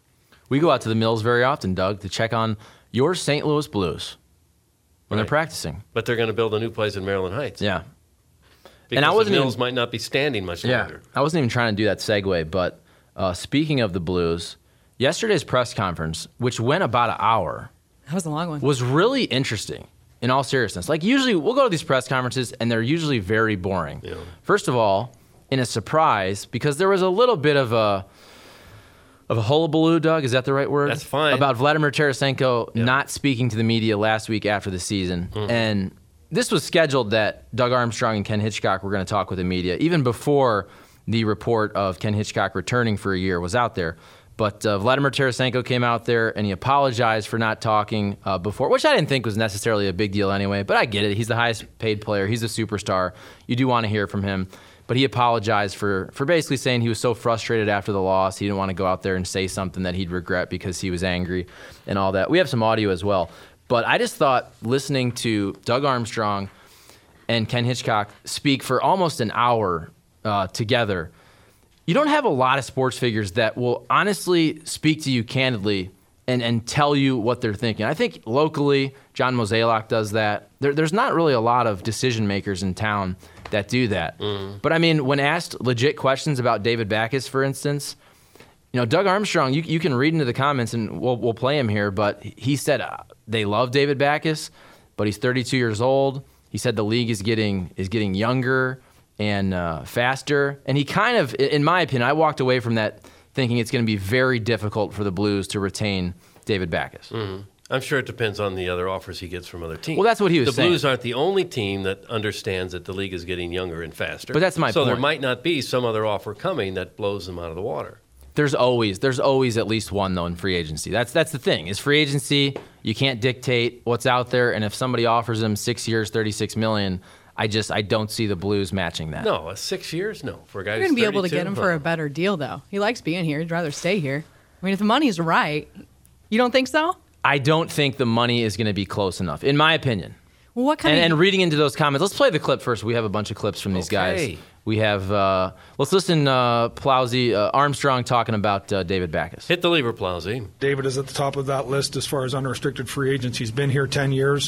We go out to the mills very often, Doug, to check on your Saint Louis Blues when they're Right. practicing. But they're going to build a new place in Maryland Heights. Yeah. Because And I wasn't the mills even- might not be standing much longer. I wasn't even trying to do that segue, but uh, speaking of the Blues, yesterday's press conference, which went about an hour, That was a long one. was really interesting. In all seriousness, like usually we'll go to these press conferences and they're usually very boring. Yeah. First of all, in a surprise, because there was a little bit of a of a hullabaloo, Doug, is that the right word? That's fine. About Vladimir Tarasenko not speaking to the media last week after the season. Mm-hmm. And this was scheduled that Doug Armstrong and Ken Hitchcock were going to talk with the media, even before the report of Ken Hitchcock returning for a year was out there. But uh, Vladimir Tarasenko came out there and he apologized for not talking uh, before, which I didn't think was necessarily a big deal anyway, but I get it. He's the highest paid player. He's a superstar. You do want to hear from him. But he apologized for, for basically saying he was so frustrated after the loss. He didn't want to go out there and say something that he'd regret because he was angry and all that. We have some audio as well. But I just thought listening to Doug Armstrong and Ken Hitchcock speak for almost an hour uh, together, you don't have a lot of sports figures that will honestly speak to you candidly and, and tell you what they're thinking. I think locally, John Mozeliak does that. There, there's not really a lot of decision makers in town that do that. Mm. But I mean, when asked legit questions about David Backes, for instance, you know, Doug Armstrong, you, you can read into the comments and we'll, we'll play him here, but he said uh, they love David Backes, but he's thirty-two years old. He said the league is getting is getting younger and uh, faster. And he kind of, in my opinion, I walked away from that thinking it's going to be very difficult for the Blues to retain David Backes. Mm-hmm. I'm sure it depends on the other offers he gets from other teams. Well, that's what he was the saying. The Blues aren't the only team that understands that the league is getting younger and faster. But that's my so point. So there might not be some other offer coming that blows them out of the water. There's always there's always at least one, though, in free agency. That's that's the thing. Is free agency, you can't dictate what's out there, and if somebody offers him six years, thirty-six million dollars, I just I don't see the Blues matching that. No, uh, six years? No. For a guy You're who's going to be able to thirty-two, get him for a better deal, though. He likes being here. He'd rather stay here. I mean, if the money's right, you don't think so? I don't think the money is going to be close enough, in my opinion. Well, what kind And, of... and reading into those comments, let's play the clip first. We have a bunch of clips from these Okay. guys. We have, uh, let's listen, uh, Plowsy, uh, Armstrong talking about uh, David Backes. Hit the lever, Plowsy. David is at the top of that list as far as unrestricted free agents. He's been here ten years.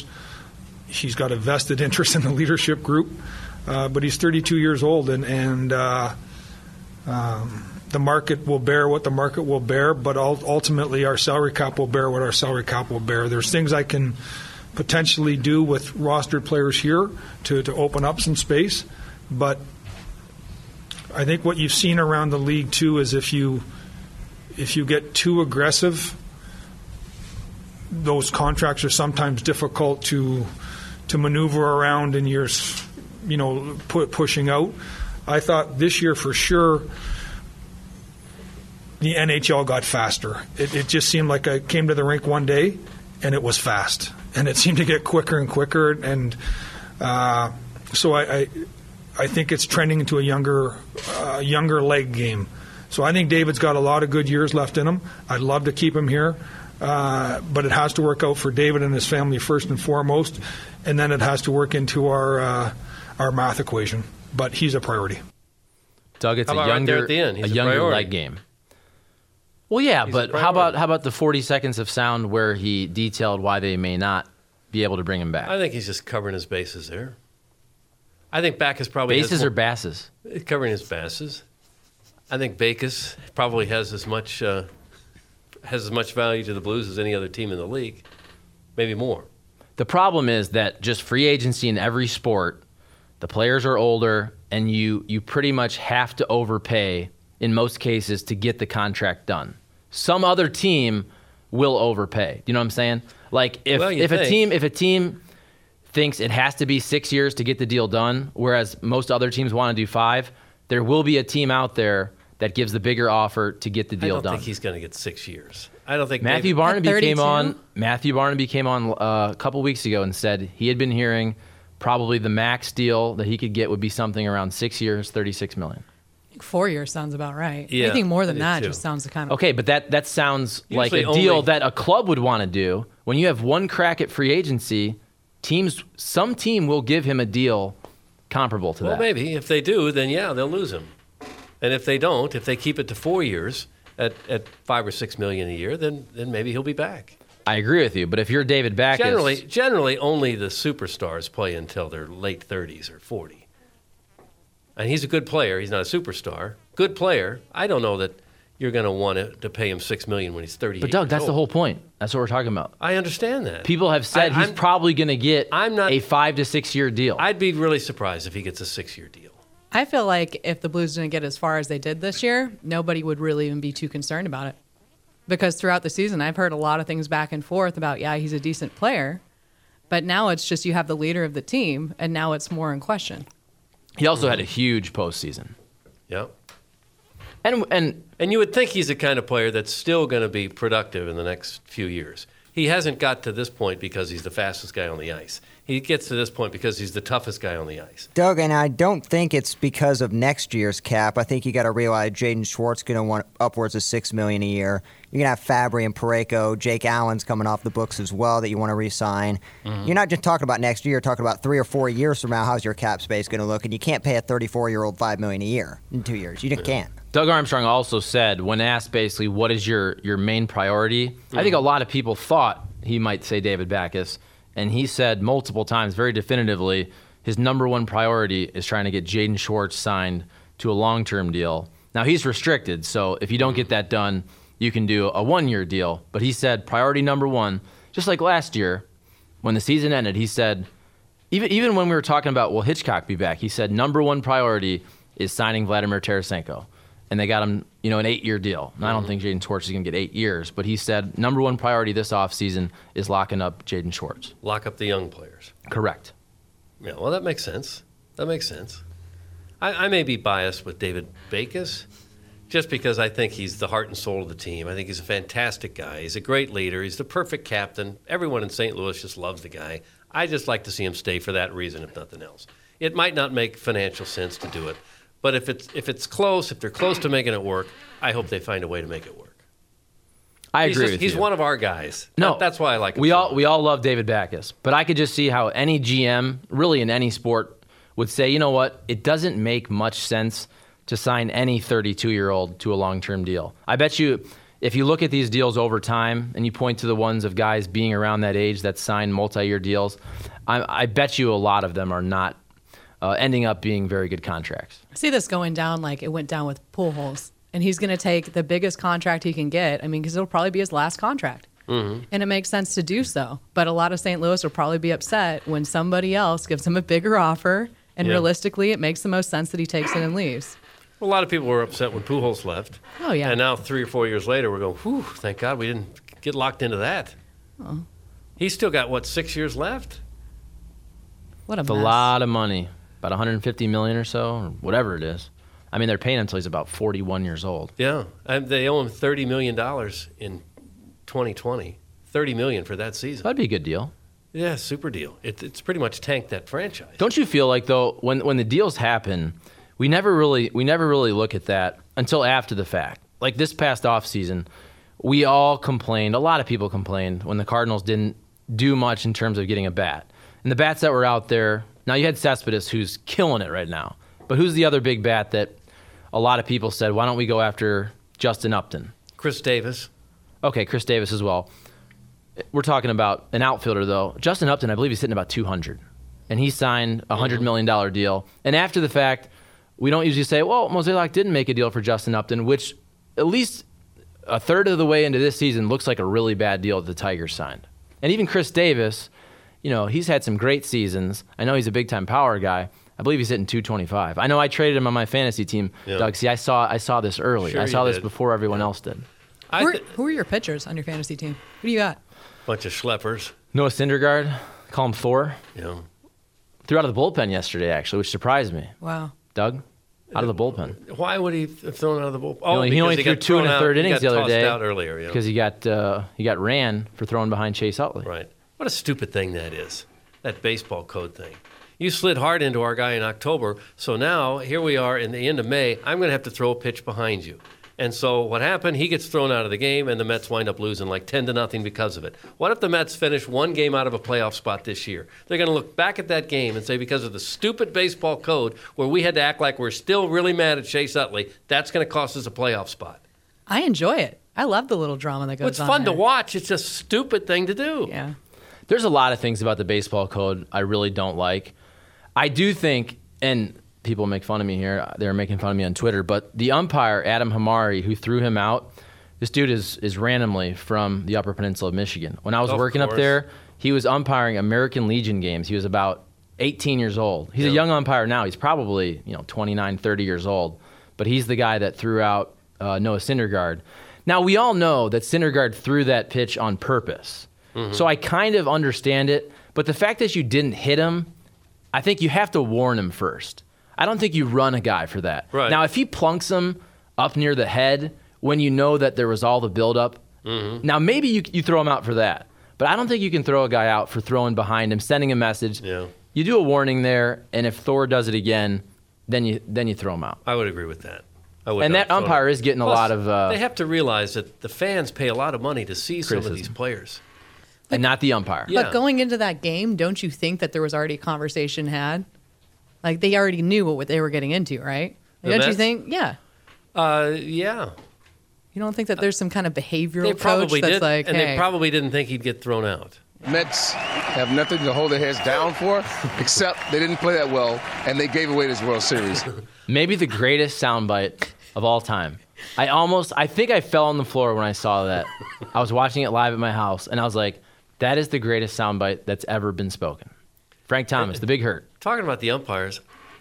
He's got a vested interest in the leadership group, uh, but he's thirty-two years old, and, and uh, um, the market will bear what the market will bear, but ultimately our salary cap will bear what our salary cap will bear. There's things I can potentially do with rostered players here to, to open up some space, but I think what you've seen around the league too is if you if you get too aggressive, those contracts are sometimes difficult to to maneuver around, and you're you know pu- pushing out. I thought this year for sure the N H L got faster. It, it just seemed like I came to the rink one day and it was fast, and it seemed to get quicker and quicker, and uh, so I, I I think it's trending into a younger uh, younger leg game. So I think David's got a lot of good years left in him. I'd love to keep him here, uh, but it has to work out for David and his family first and foremost, and then it has to work into our uh, our math equation. But he's a priority. Doug, it's How a about right there younger, at the end? He's a a younger priority. leg game. Well, yeah, He's but a how about priority. how about the forty seconds of sound where he detailed why they may not be able to bring him back? I think he's just covering his bases there. I think Backes probably Bases has or more, basses? covering his bases. I think Backes probably has as much uh, has as much value to the Blues as any other team in the league, maybe more. The problem is that just free agency in every sport, the players are older, and you you pretty much have to overpay in most cases to get the contract done. Some other team will overpay. You know what I'm saying? Like if Well, you if a think. team if a team thinks it has to be six years to get the deal done, whereas most other teams want to do five, there will be a team out there that gives the bigger offer to get the I deal don't done. think he's going to get six years. I don't think Matthew David, Barnaby At came thirty-two? on. Matthew Barnaby came on uh, a couple weeks ago and said he had been hearing probably the max deal that he could get would be something around six years, thirty-six million. I think four years sounds about right. Yeah, Anything more I than do that too. just sounds kind of Okay, but that that sounds like a Usually deal only- that a club would want to do. When you have one crack at free agency, teams, some team will give him a deal comparable to Well, that. maybe. If they do, then yeah, they'll lose him. And if they don't, if they keep it to four years at, at five or six million a year, then then maybe he'll be back. I agree with you, but if you're David Backus, Generally, generally, only the superstars play until their late thirties or forty. And he's a good player. He's not a superstar. Good player. I don't know that you're going to want to, to pay him six million when he's thirty-eight. but Doug, years that's the old. whole point. That's what we're talking about. I understand that. People have said I- he's I'm- probably going to get I'm not- a five to six year deal. I'd be really surprised if he gets a six-year deal. I feel like if the Blues didn't get as far as they did this year, nobody would really even be too concerned about it. Because throughout the season, I've heard a lot of things back and forth about, yeah, he's a decent player. But now it's just you have the leader of the team, and now it's more in question. he also had a huge postseason, Yeah. and and And you would think he's the kind of player that's still going to be productive in the next few years. He hasn't got to this point because he's the fastest guy on the ice. He gets to this point because he's the toughest guy on the ice. Doug, and I don't think it's because of next year's cap. I think you got to realize Jaden Schwartz going to want upwards of six million a year. You're gonna have Fabry and Parayko. Jake Allen's coming off the books as well that you want to re-sign. Mm-hmm. You're not just talking about next year. You're talking about three or four years from now. How's your cap space going to look? And you can't pay a thirty-four-year-old five million a year in two years. You just can't. Doug Armstrong also said, when asked basically what is your, your main priority, I think a lot of people thought he might say David Backus, and he said multiple times very definitively his number one priority is trying to get Jaden Schwartz signed to a long-term deal. Now, he's restricted, so if you don't get that done, you can do a one-year deal. But he said priority number one, just like last year when the season ended, he said, even, even when we were talking about, will Hitchcock be back, he said number one priority is signing Vladimir Tarasenko. And they got him, you know, an eight-year deal. And I don't think Jaden Schwartz is going to get eight years, but he said number one priority this offseason is locking up Jaden Schwartz. Lock up the young players. Correct. Yeah, well, that makes sense. That makes sense. I, I may be biased with David Backus just because I think he's the heart and soul of the team. I think he's a fantastic guy. He's a great leader. He's the perfect captain. Everyone in Saint Louis just loves the guy. I just like to see him stay for that reason, if nothing else. It might not make financial sense to do it, but if it's if it's close, if they're close to making it work, I hope they find a way to make it work. I He's agree just- with he's you. one of our guys. No, That- that's why I like him. We so all much. we all love David Backus, but I could just see how any G M, really in any sport, would say, you know what, it doesn't make much sense to sign any thirty-two-year-old to a long-term deal. I bet you, if you look at these deals over time and you point to the ones of guys being around that age that sign multi-year deals, I, I bet you a lot of them are not uh, ending up being very good contracts. I see this going down like it went down with Pujols, and he's going to take the biggest contract he can get. I mean, because it'll probably be his last contract. Mm-hmm. And it makes sense to do so. But a lot of Saint Louis will probably be upset when somebody else gives him a bigger offer, and Yeah. realistically, it makes the most sense that he takes it and leaves. A lot of people were upset when Pujols left. Oh, yeah. And now three or four years later, we're going, whew, thank God we didn't get locked into that. Oh. He's still got, what, six years left? What a It's a mess. lot of money, about one hundred fifty million dollars or so, or whatever it is. I mean, they're paying him until he's about forty-one years old. Yeah. And they owe him thirty million dollars in twenty twenty. thirty million dollars for that season. That'd be a good deal. Yeah, super deal. It, it's pretty much tanked that franchise. Don't you feel like though when when the deals happen, we never really we never really look at that until after the fact. Like this past offseason, we all complained, a lot of people complained when the Cardinals didn't do much in terms of getting a bat. And the bats that were out there, now you had Cespedes who's killing it right now. But who's the other big bat that a lot of people said, why don't we go after Justin Upton? Chris Davis. Okay, Chris Davis as well. We're talking about an outfielder, though. Justin Upton, I believe he's sitting about two hundred. And he signed a one hundred million dollars deal. And after the fact, we don't usually say, well, Mozeliak didn't make a deal for Justin Upton, which at least a third of the way into this season looks like a really bad deal that the Tigers signed. And even Chris Davis, you know, he's had some great seasons. I know he's a big-time power guy. I believe he's hitting two twenty-five. I know I traded him on my fantasy team, Yeah. Doug. See, I saw I saw this early. Sure I saw you this did. before everyone else did. I Who are, th- who are your pitchers on your fantasy team? Who do you got? bunch of schleppers. Noah Syndergaard, call him Thor. You know. Threw out of the bullpen yesterday, actually, which surprised me. Wow. Doug? Out of the bullpen. Why would he have thrown out of the bullpen? Oh, he only, he only threw two in the third innings the other day. Out earlier, yeah. Because he got uh, he got ran for throwing behind Chase Utley. Right. What a stupid thing that is. That baseball code thing. You slid hard into our guy in October, so now here we are in the end of May. I'm going to have to throw a pitch behind you. And so what happened? He gets thrown out of the game, and the Mets wind up losing like ten to nothing because of it. What if the Mets finish one game out of a playoff spot this year? They're going to look back at that game and say, because of the stupid baseball code where we had to act like we're still really mad at Chase Utley, that's going to cost us a playoff spot. I enjoy it. I love the little drama that goes well, it's on. It's fun there. to watch. It's just a stupid thing to do. Yeah. There's a lot of things about the baseball code I really don't like. I do think, and people make fun of me here, they're making fun of me on Twitter, but the umpire, Adam Hamari, who threw him out, this dude is is randomly from the Upper Peninsula of Michigan. When I was of working course. up there, he was umpiring American Legion games. He was about eighteen years old. He's yeah. a young umpire now. He's probably, you know, twenty-nine, thirty years old, but he's the guy that threw out uh, Noah Syndergaard. Now, we all know that Syndergaard threw that pitch on purpose. Mm-hmm. So I kind of understand it, but the fact that you didn't hit him, I think you have to warn him first. I don't think you run a guy for that. Right. Now, if he plunks him up near the head when you know that there was all the buildup, mm-hmm. now maybe you you throw him out for that. But I don't think you can throw a guy out for throwing behind him, sending a message. Yeah. You do a warning there, and if Thor does it again, then you then you throw him out. I would agree with that. I would and that umpire is getting Plus, a lot of... Uh, they have to realize that the fans pay a lot of money to see criticism. some of these players. And not the umpire. Yeah. But going into that game, don't you think that there was already a conversation had? Like, they already knew what they were getting into, right? The Don't Mets? you think? Yeah. Uh, yeah. You don't think that there's some kind of behavioral They coach probably that's did, like, and hey, they probably didn't think he'd get thrown out. Mets have nothing to hold their heads down for, except they didn't play that well, and they gave away this World Series. Maybe the greatest soundbite of all time. I almost, I think I fell on the floor when I saw that. I was watching it live at my house, and I was like, that is the greatest soundbite that's ever been spoken. Frank Thomas, the Big Hurt. Talking about the umpires,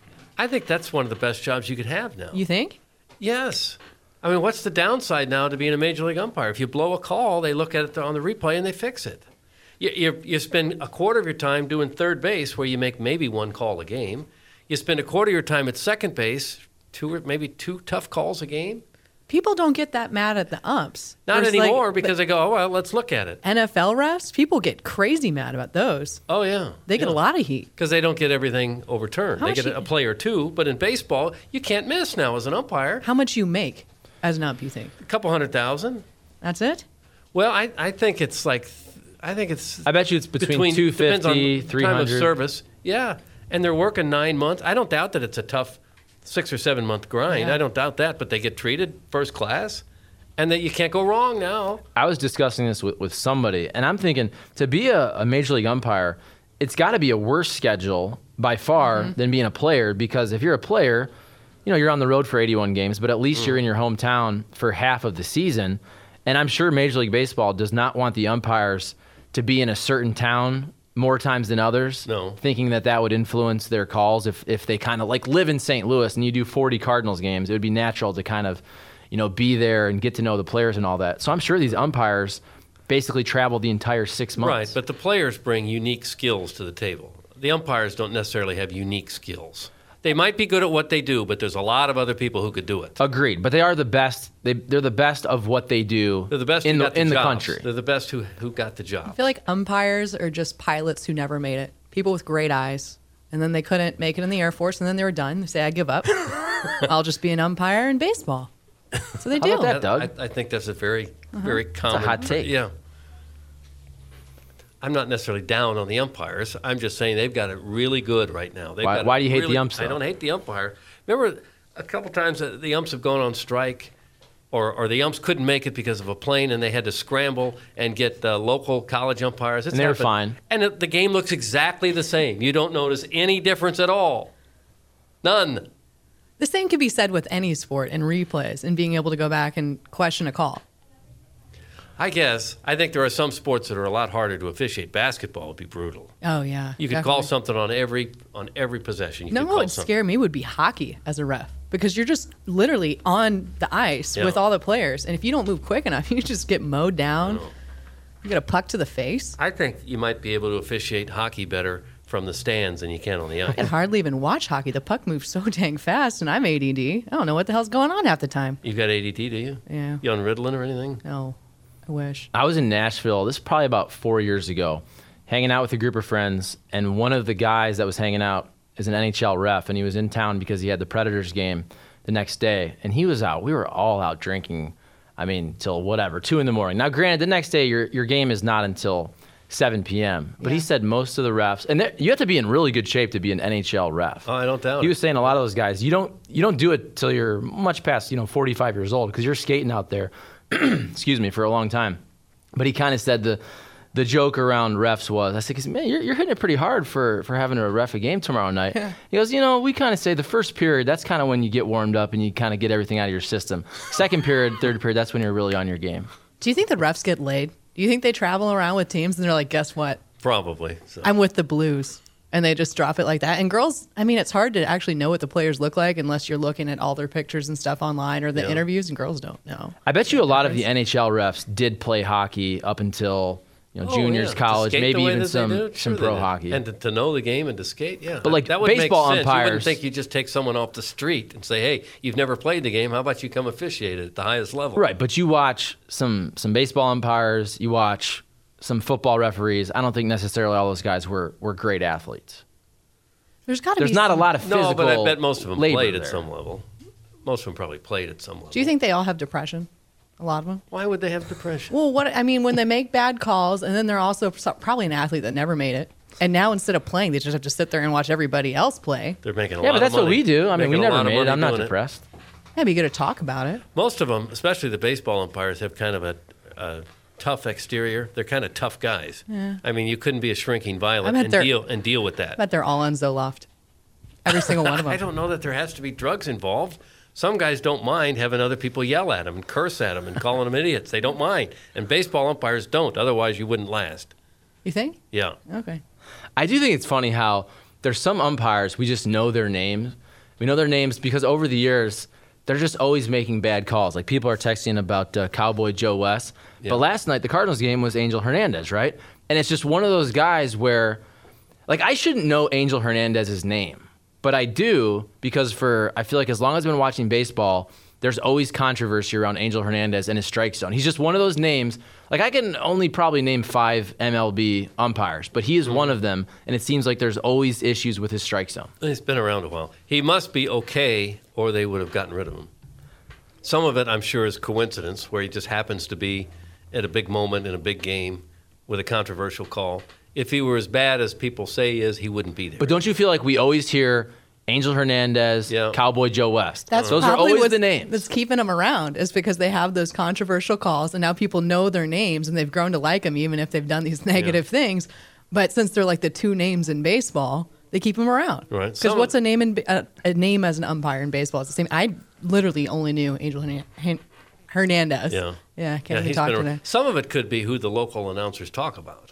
I think that's one of the best jobs you could have now. you think? Yes. I mean, what's the downside now to being a major league umpire? If you blow a call, they look at it on the replay and they fix it. You, you, you spend a quarter of your time doing third base, where you make maybe one call a game. You spend a quarter of your time at second base, two or maybe two tough calls a game. People don't get that mad at the umps. Not There's anymore, like, because they go, oh, well, let's look at it. N F L refs, people get crazy mad about those. Oh, yeah. They get yeah. a lot of heat. Because they don't get everything overturned. How they much get a, you- a play or two, but in baseball, you can't miss now as an umpire. How much you make as an ump, you think? A couple hundred thousand. That's it? Well, I, I think it's like, I think it's I bet you it's between, two depends on fifty, the three time hundred. of service. Yeah, and they're working nine months. I don't doubt that it's a tough six or seven month grind. Yeah. I don't doubt that, but they get treated first class, and that you can't go wrong now. I was discussing this with, with somebody, and I'm thinking, to be a, a major league umpire, it's got to be a worse schedule by far Mm-hmm. than being a player, because if you're a player, you know, you're on the road for eighty-one games, but at least Mm. you're in your hometown for half of the season. And I'm sure Major League Baseball does not want the umpires to be in a certain town more times than others, No. thinking that that would influence their calls. If, if they kind of like live in Saint Louis and you do forty Cardinals games, it would be natural to kind of, you know, be there and get to know the players and all that. So I'm sure these umpires basically travel the entire six months. Right, but the players bring unique skills to the table. The umpires don't necessarily have unique skills. They might be good at what they do, but there's a lot of other people who could do it. Agreed, but they are the best. They they're the best of what they do. They're the best in who the got the in the jobs. country. They're the best who who got the I job. feel like umpires are just pilots who never made it. People with great eyes. And then they couldn't make it in the Air Force, and then they were done. They say, I give up. I'll just be an umpire in baseball. So they How do. about that, Doug? I, I think that's a very, very common. hot take. Yeah. I'm not necessarily down on the umpires. I'm just saying they've got it really good right now. They've Why- got it why do you hate the really- umps, I though? don't hate the umpire. Remember a couple times that the umps have gone on strike, or, or the umps couldn't make it because of a plane, and they had to scramble and get uh, local college umpires. It's And they were happened. fine. And it, the game looks exactly the same. You don't notice any difference at all. None. The same could be said with any sport and replays and being able to go back and question a call. I guess. I think there are some sports that are a lot harder to officiate. Basketball would be brutal. Oh, yeah. You could call definitely. something on every on every possession. You No, could what call would something. scare me would be hockey as a ref, because you're just literally on the ice Yeah. with all the players. And if you don't move quick enough, you just get mowed down. know. You get a puck to the face. I think you might be able to officiate hockey better from the stands than you can on the I can ice. hardly even watch hockey. The puck moves so dang fast, and I'm A D D. I don't know what the hell's going on half the time. You've got A D D, do you? Yeah. You on Ritalin or anything? No, I wish. I was in Nashville. This is probably about four years ago, hanging out with a group of friends, and one of the guys that was hanging out is an N H L ref, and he was in town because he had the Predators game the next day, and he was out. We were all out drinking, I mean, till whatever, two in the morning. Now, granted, the next day your your game is not until seven p.m., but Yeah. he said most of the refs, and there, you have to be in really good shape to be an N H L ref. Oh, I don't doubt He it. was saying a lot of those guys, you don't you don't do it till you're much past, you know, forty-five years old because you're skating out there, excuse me, for a long time. But he kind of said the the joke around refs was, I said, man, you're, you're hitting it pretty hard for, for having to ref a game tomorrow night. Yeah. He goes, you know, we kind of say the first period, that's kind of when you get warmed up and you kind of get everything out of your system. Second period, third period, that's when you're really on your game. Do you think the refs get laid? Do you think they travel around with teams and they're like, guess what? Probably. So. I'm with the Blues. And they just drop it like that. And girls, I mean, it's hard to actually know what the players look like unless you're looking at all their pictures and stuff online or the Yeah. interviews, and girls don't know. I bet you a lot of the N H L refs did play hockey up until, you know, Oh, juniors, yeah. To college, skate maybe the way even that they some do, some sure pro they did. hockey. And to, to know the game and to skate, yeah. But, like, that would baseball make sense. You umpires- wouldn't think you just take someone off the street and say, hey, you've never played the game. How about you come officiate it at the highest level? Right, but you watch some some baseball umpires, you watch some football referees. I don't think necessarily all those guys were, were great athletes. There's got to be There's not a some- lot of physical No, but I bet most of them labor played at there. some level. Most of them probably played at some level. Do you think they all have depression? A lot of them? Why would they have depression? Well, what I mean, when they make bad calls, and then they're also so- probably an athlete that never made it. And now instead of playing, they just have to sit there and watch everybody else play. They're making a Yeah, lot but that's of money. what we do. I mean, we Making a never lot of made it. money I'm not doing it. depressed. Yeah, but you got to talk about it. Most of them, especially the baseball umpires, have kind of a, a tough exterior. They're kind of tough guys. Yeah. I mean, you couldn't be a shrinking violet I bet and they're- deal and deal with that. I bet they're all on Zoloft. Every single one of them. I don't know that there has to be drugs involved. Some guys don't mind having other people yell at them and curse at them and calling them idiots. They don't mind. And baseball umpires don't. Otherwise, you wouldn't last. You think? Yeah. Okay. I do think it's funny how there's some umpires, we just know their names. We know their names because over the years, they're just always making bad calls. Like people are texting about uh, Cowboy Joe West. Yeah. But last night, the Cardinals game was Angel Hernandez, right? And it's just one of those guys where, like, I shouldn't know Angel Hernandez's name. But I do because for, I feel like as long as I've been watching baseball, there's always controversy around Angel Hernandez and his strike zone. He's just one of those names. Like I can only probably name five M L B umpires, but he is one of them. And it seems like there's always issues with his strike zone. He's been around a while. He must be okay, or they would have gotten rid of him. Some of it, I'm sure, is coincidence, where he just happens to be at a big moment in a big game with a controversial call. If he were as bad as people say he is, he wouldn't be there. But don't you feel like we always hear Angel Hernandez, Yeah. Cowboy Joe West? That's Those are probably always what's, the names. that's keeping them around is because they have those controversial calls, and now people know their names, and they've grown to like them even if they've done these negative things. But since they're like the two names in baseball, they keep them around. Right. Because Some- what's a name in uh, a name as an umpire in baseball? It's the same. I literally only knew Angel Hernan- Hen- Hernandez. Yeah. Yeah. I can't Yeah, even he's talk been today. around. Some of it could be who the local announcers talk about.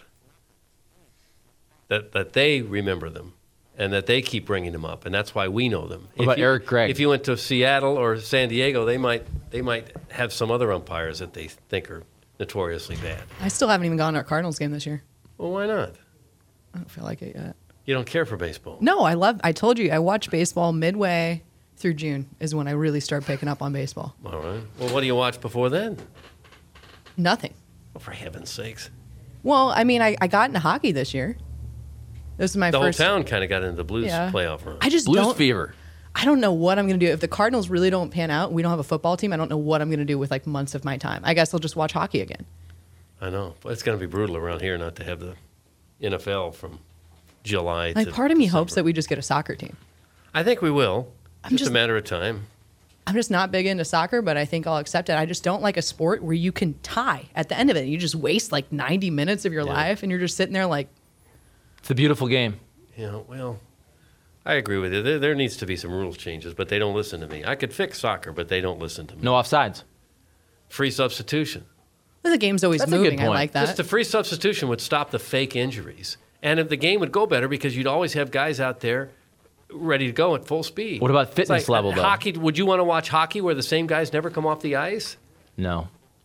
That that they remember them, and that they keep bringing them up, and that's why we know them. What about you, Eric Gregg? If you went to Seattle or San Diego, they might they might have some other umpires that they think are notoriously bad. I still haven't even gone to a Cardinals game this year. Well, why not? I don't feel like it yet. You don't care for baseball. No, I love. I told you I watch baseball midway through June is when I really start picking up on baseball. All right. Well, what do you watch before then? Nothing. Oh, for heaven's sakes! Well, I mean, I, I got into hockey this year. This is my The first. whole town kind of got into the Blues Yeah. playoff run. I just Blues don't. fever. I don't know what I'm going to do if the Cardinals really don't pan out. We don't have a football team. I don't know what I'm going to do with like months of my time. I guess I'll just watch hockey again. I know, but it's going to be brutal around here not to have the N F L from July. Like to part of me December. hopes that we just get a soccer team. I think we will. I'm just, just- a matter of time. I'm just not big into soccer, but I think I'll accept it. I just don't like a sport where you can tie at the end of it. You just waste like ninety minutes of your Yeah. life, and you're just sitting there like, It's a beautiful game. Yeah, well, I agree with you. There, there needs to be some rule changes, but they don't listen to me. I could fix soccer, but they don't listen to me. No offsides. Free substitution. well, the game's always That's a good moving. I point. like that. Just the free substitution would stop the fake injuries. And if the game would go better because you'd always have guys out there ready to go at full speed. What about It's fitness like, level, though? Hockey, would you want to watch hockey where the same guys never come off the ice? No.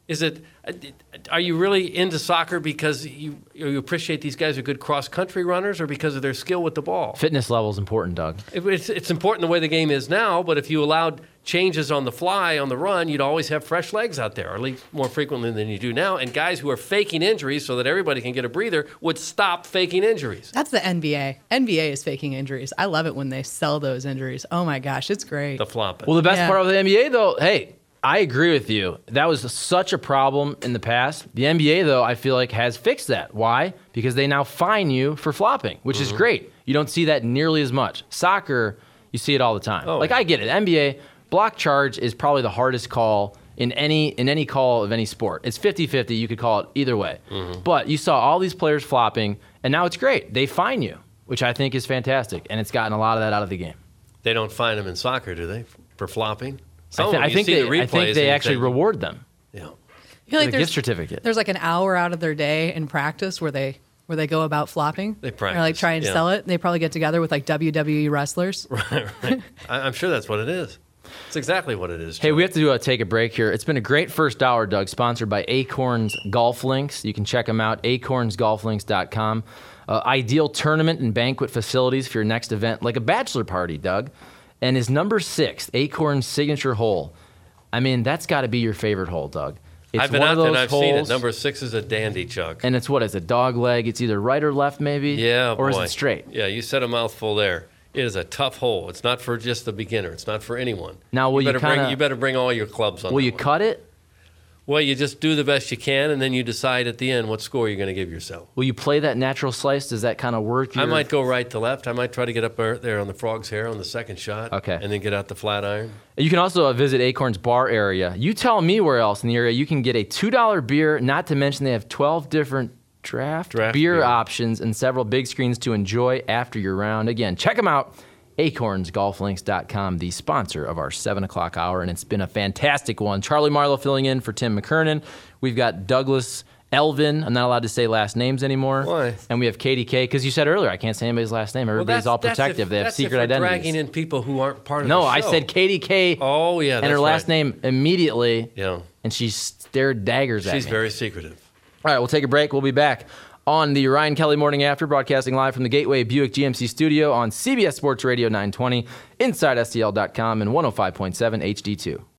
Is it? Are you really into soccer because you you appreciate these guys are good cross country runners, or because of their skill with the ball? Fitness level is important, Doug. It, it's it's important the way the game is now, but if you allowed changes on the fly on the run, you'd always have fresh legs out there, or at least more frequently than you do now. And guys who are faking injuries so that everybody can get a breather would stop faking injuries. That's the N B A. N B A is faking injuries. I love it when they sell those injuries. Oh my gosh, it's great. The flopping. Well, the best Yeah. part of the N B A, though, hey, I agree with you. That was such a problem in the past. The N B A, though, I feel like has fixed that. Why? Because they now fine you for flopping, which is great. You don't see that nearly as much. Soccer, you see it all the time. Oh, like, yeah. I get it. N B A, block charge is probably the hardest call in any in any call of any sport. It's fifty-fifty. You could call it either way. But you saw all these players flopping, and now it's great. They fine you, which I think is fantastic, and it's gotten a lot of that out of the game. They don't find them in soccer, do they, for flopping? Some I, of thi- them, I you think see they, the I think replays they and actually you think, reward them. Yeah. I feel With like a there's, gift certificate. there's like an hour out of their day in practice where they where they go about flopping. They Or like practice, try and yeah. sell it. They probably get together with like W W E wrestlers. Right, right. I, I'm sure that's what it is. It's exactly what it is. Hey, Joe. we have to do a, take a break here. It's been a great first hour, Doug, sponsored by Acorns Golf Links. You can check them out, acorns golf links dot com. Uh, ideal tournament and banquet facilities for your next event, like a bachelor party, Doug. And his number six, Acorns signature hole. I mean, that's got to be your favorite hole, Doug. It's I've been one out of there those and I've holes, seen it. Number six is a dandy, Chuck. and it's what is a dog leg? It's either right or left, maybe. Yeah, or is boy. it straight? Yeah, you said a mouthful there. It is a tough hole. It's not for just the beginner. It's not for anyone. Now, will you you better bring kinda- you better bring all your clubs on. Will that you one. cut it? Well, you just do the best you can, and then you decide at the end what score you're going to give yourself. Will you play that natural slice? Does that kind of work? I your- might go right to left. I might try to get up there there on the frog's hair on the second shot. Okay. And then get out the flat iron. You can also uh, visit Acorns Bar area. You tell me where else in the area you can get a two dollar beer, not to mention they have twelve different draft, Draft beer, beer. options and several big screens to enjoy after your round. Again, check them out, acorns golf links dot com, the sponsor of our seven o'clock hour, and it's been a fantastic one. Charlie Marlowe filling in for Tim McKernan. We've got Douglas Elvin. I'm not allowed to say last names anymore. Why? And we have Katie K, because you said earlier I can't say anybody's last name. Everybody's all protective. If, they have that's secret if we're identities. dragging in people who aren't part of No, the I show. said Katie K. Oh, yeah, and her that's last right. name immediately. Yeah. And she stared daggers at She's me. very secretive. All right, we'll take a break. We'll be back on the Ryan Kelly Morning After, broadcasting live from the Gateway Buick G M C studio on C B S Sports Radio nine twenty, inside S T L dot com, and one oh five point seven H D two.